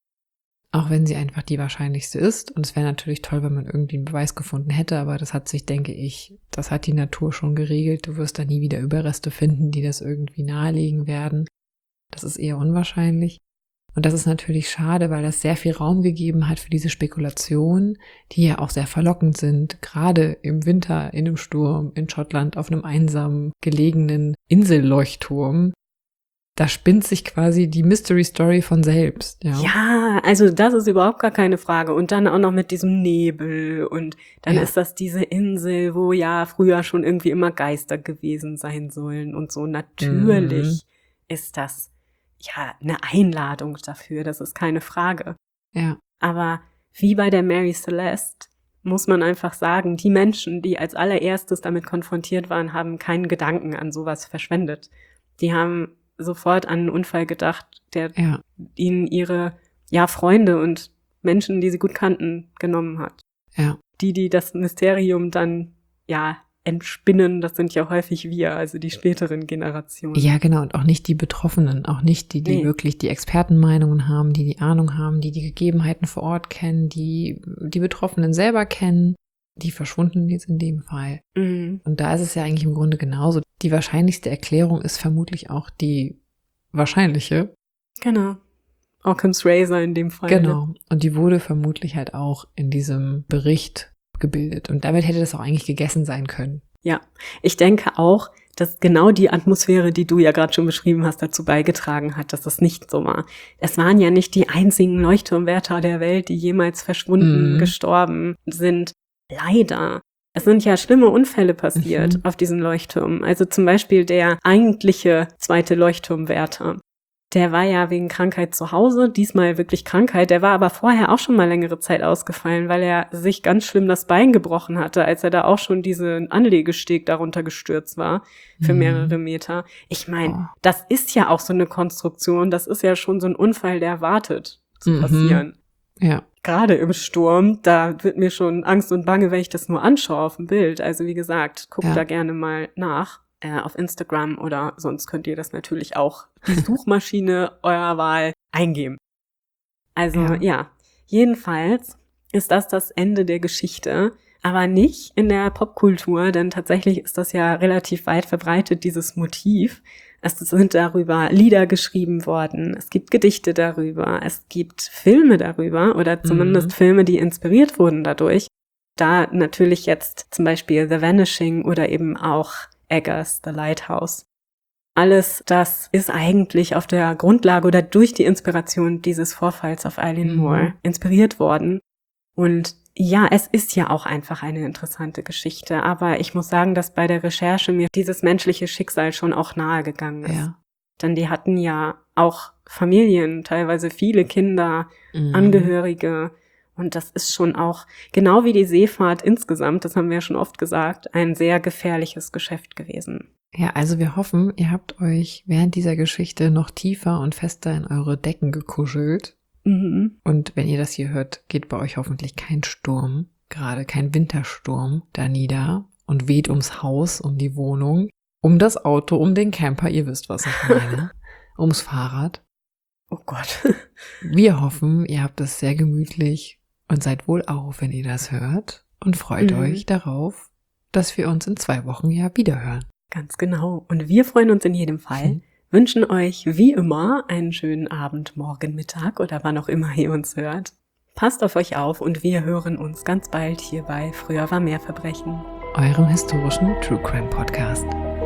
Auch wenn sie einfach die wahrscheinlichste ist. Und es wäre natürlich toll, wenn man irgendwie einen Beweis gefunden hätte. Aber das hat sich, denke ich, das hat die Natur schon geregelt. Du wirst da nie wieder Überreste finden, die das irgendwie nahelegen werden. Das ist eher unwahrscheinlich. Und das ist natürlich schade, weil das sehr viel Raum gegeben hat für diese Spekulationen, die ja auch sehr verlockend sind, gerade im Winter, in einem Sturm, in Schottland, auf einem einsamen, gelegenen Inselleuchtturm. Da spinnt sich quasi die Mystery Story von selbst. Ja, also das ist überhaupt gar keine Frage. Und dann auch noch mit diesem Nebel und dann ist das diese Insel, wo ja früher schon irgendwie immer Geister gewesen sein sollen und so. Natürlich ist das ja eine Einladung dafür, das ist keine Frage. Ja. Aber wie bei der Mary Celeste muss man einfach sagen, die Menschen, die als allererstes damit konfrontiert waren, haben keinen Gedanken an sowas verschwendet. Die haben sofort an einen Unfall gedacht, der ihnen ihre Freunde und Menschen, die sie gut kannten, genommen hat. Ja. Die das Mysterium dann entspinnen, das sind ja häufig wir, also die späteren Generationen. Ja, genau, und auch nicht die Betroffenen, auch nicht die wirklich die Expertenmeinungen haben, die Ahnung haben, die Gegebenheiten vor Ort kennen, die Betroffenen selber kennen, die Verschwundenen jetzt in dem Fall. Mhm. Und da ist es ja eigentlich im Grunde genauso. Die wahrscheinlichste Erklärung ist vermutlich auch die wahrscheinliche. Genau. Occam's Razor in dem Fall. Genau. Und die wurde vermutlich halt auch in diesem Bericht gebildet. Und damit hätte das auch eigentlich gegessen sein können. Ja, ich denke auch, dass genau die Atmosphäre, die du ja gerade schon beschrieben hast, dazu beigetragen hat, dass das nicht so war. Es waren ja nicht die einzigen Leuchtturmwärter der Welt, die jemals verschwunden, gestorben sind. Leider. Es sind ja schlimme Unfälle passiert auf diesen Leuchtturm. Also zum Beispiel der eigentliche zweite Leuchtturmwärter. Der war ja wegen Krankheit zu Hause, diesmal wirklich Krankheit. Der war aber vorher auch schon mal längere Zeit ausgefallen, weil er sich ganz schlimm das Bein gebrochen hatte, als er da auch schon diesen Anlegesteg darunter gestürzt war für mehrere Meter. Ich meine, das ist ja auch so eine Konstruktion, das ist ja schon so ein Unfall, der wartet zu passieren. Ja. Gerade im Sturm, da wird mir schon Angst und Bange, wenn ich das nur anschaue auf dem Bild. Also wie gesagt, guckt da gerne mal nach. Auf Instagram oder sonst könnt ihr das natürlich auch die Suchmaschine eurer Wahl eingeben. Also jedenfalls ist das Ende der Geschichte, aber nicht in der Popkultur, denn tatsächlich ist das ja relativ weit verbreitet, dieses Motiv. Es sind darüber Lieder geschrieben worden, es gibt Gedichte darüber, es gibt Filme darüber oder zumindest Filme, die inspiriert wurden dadurch. Da natürlich jetzt zum Beispiel The Vanishing oder eben auch Eggers, The Lighthouse. Alles das ist eigentlich auf der Grundlage oder durch die Inspiration dieses Vorfalls auf Eilean Mor inspiriert worden. Und ja, es ist ja auch einfach eine interessante Geschichte, aber ich muss sagen, dass bei der Recherche mir dieses menschliche Schicksal schon auch nahe gegangen ist. Ja. Denn die hatten ja auch Familien, teilweise viele Kinder, Angehörige. Und das ist schon auch, genau wie die Seefahrt insgesamt, das haben wir ja schon oft gesagt, ein sehr gefährliches Geschäft gewesen. Ja, also wir hoffen, ihr habt euch während dieser Geschichte noch tiefer und fester in eure Decken gekuschelt. Und wenn ihr das hier hört, geht bei euch hoffentlich kein Sturm, gerade kein Wintersturm da nieder und weht ums Haus, um die Wohnung, um das Auto, um den Camper, ihr wisst, was ich meine, ums Fahrrad. Oh Gott. Wir hoffen, ihr habt es sehr gemütlich und seid wohlauf, wenn ihr das hört und freut euch darauf, dass wir uns in 2 Wochen ja wiederhören. Ganz genau. Und wir freuen uns in jedem Fall, wünschen euch wie immer einen schönen Abend, Morgen, Mittag oder wann auch immer ihr uns hört. Passt auf euch auf und wir hören uns ganz bald hier bei Früher war mehr Verbrechen. Eurem historischen True Crime Podcast.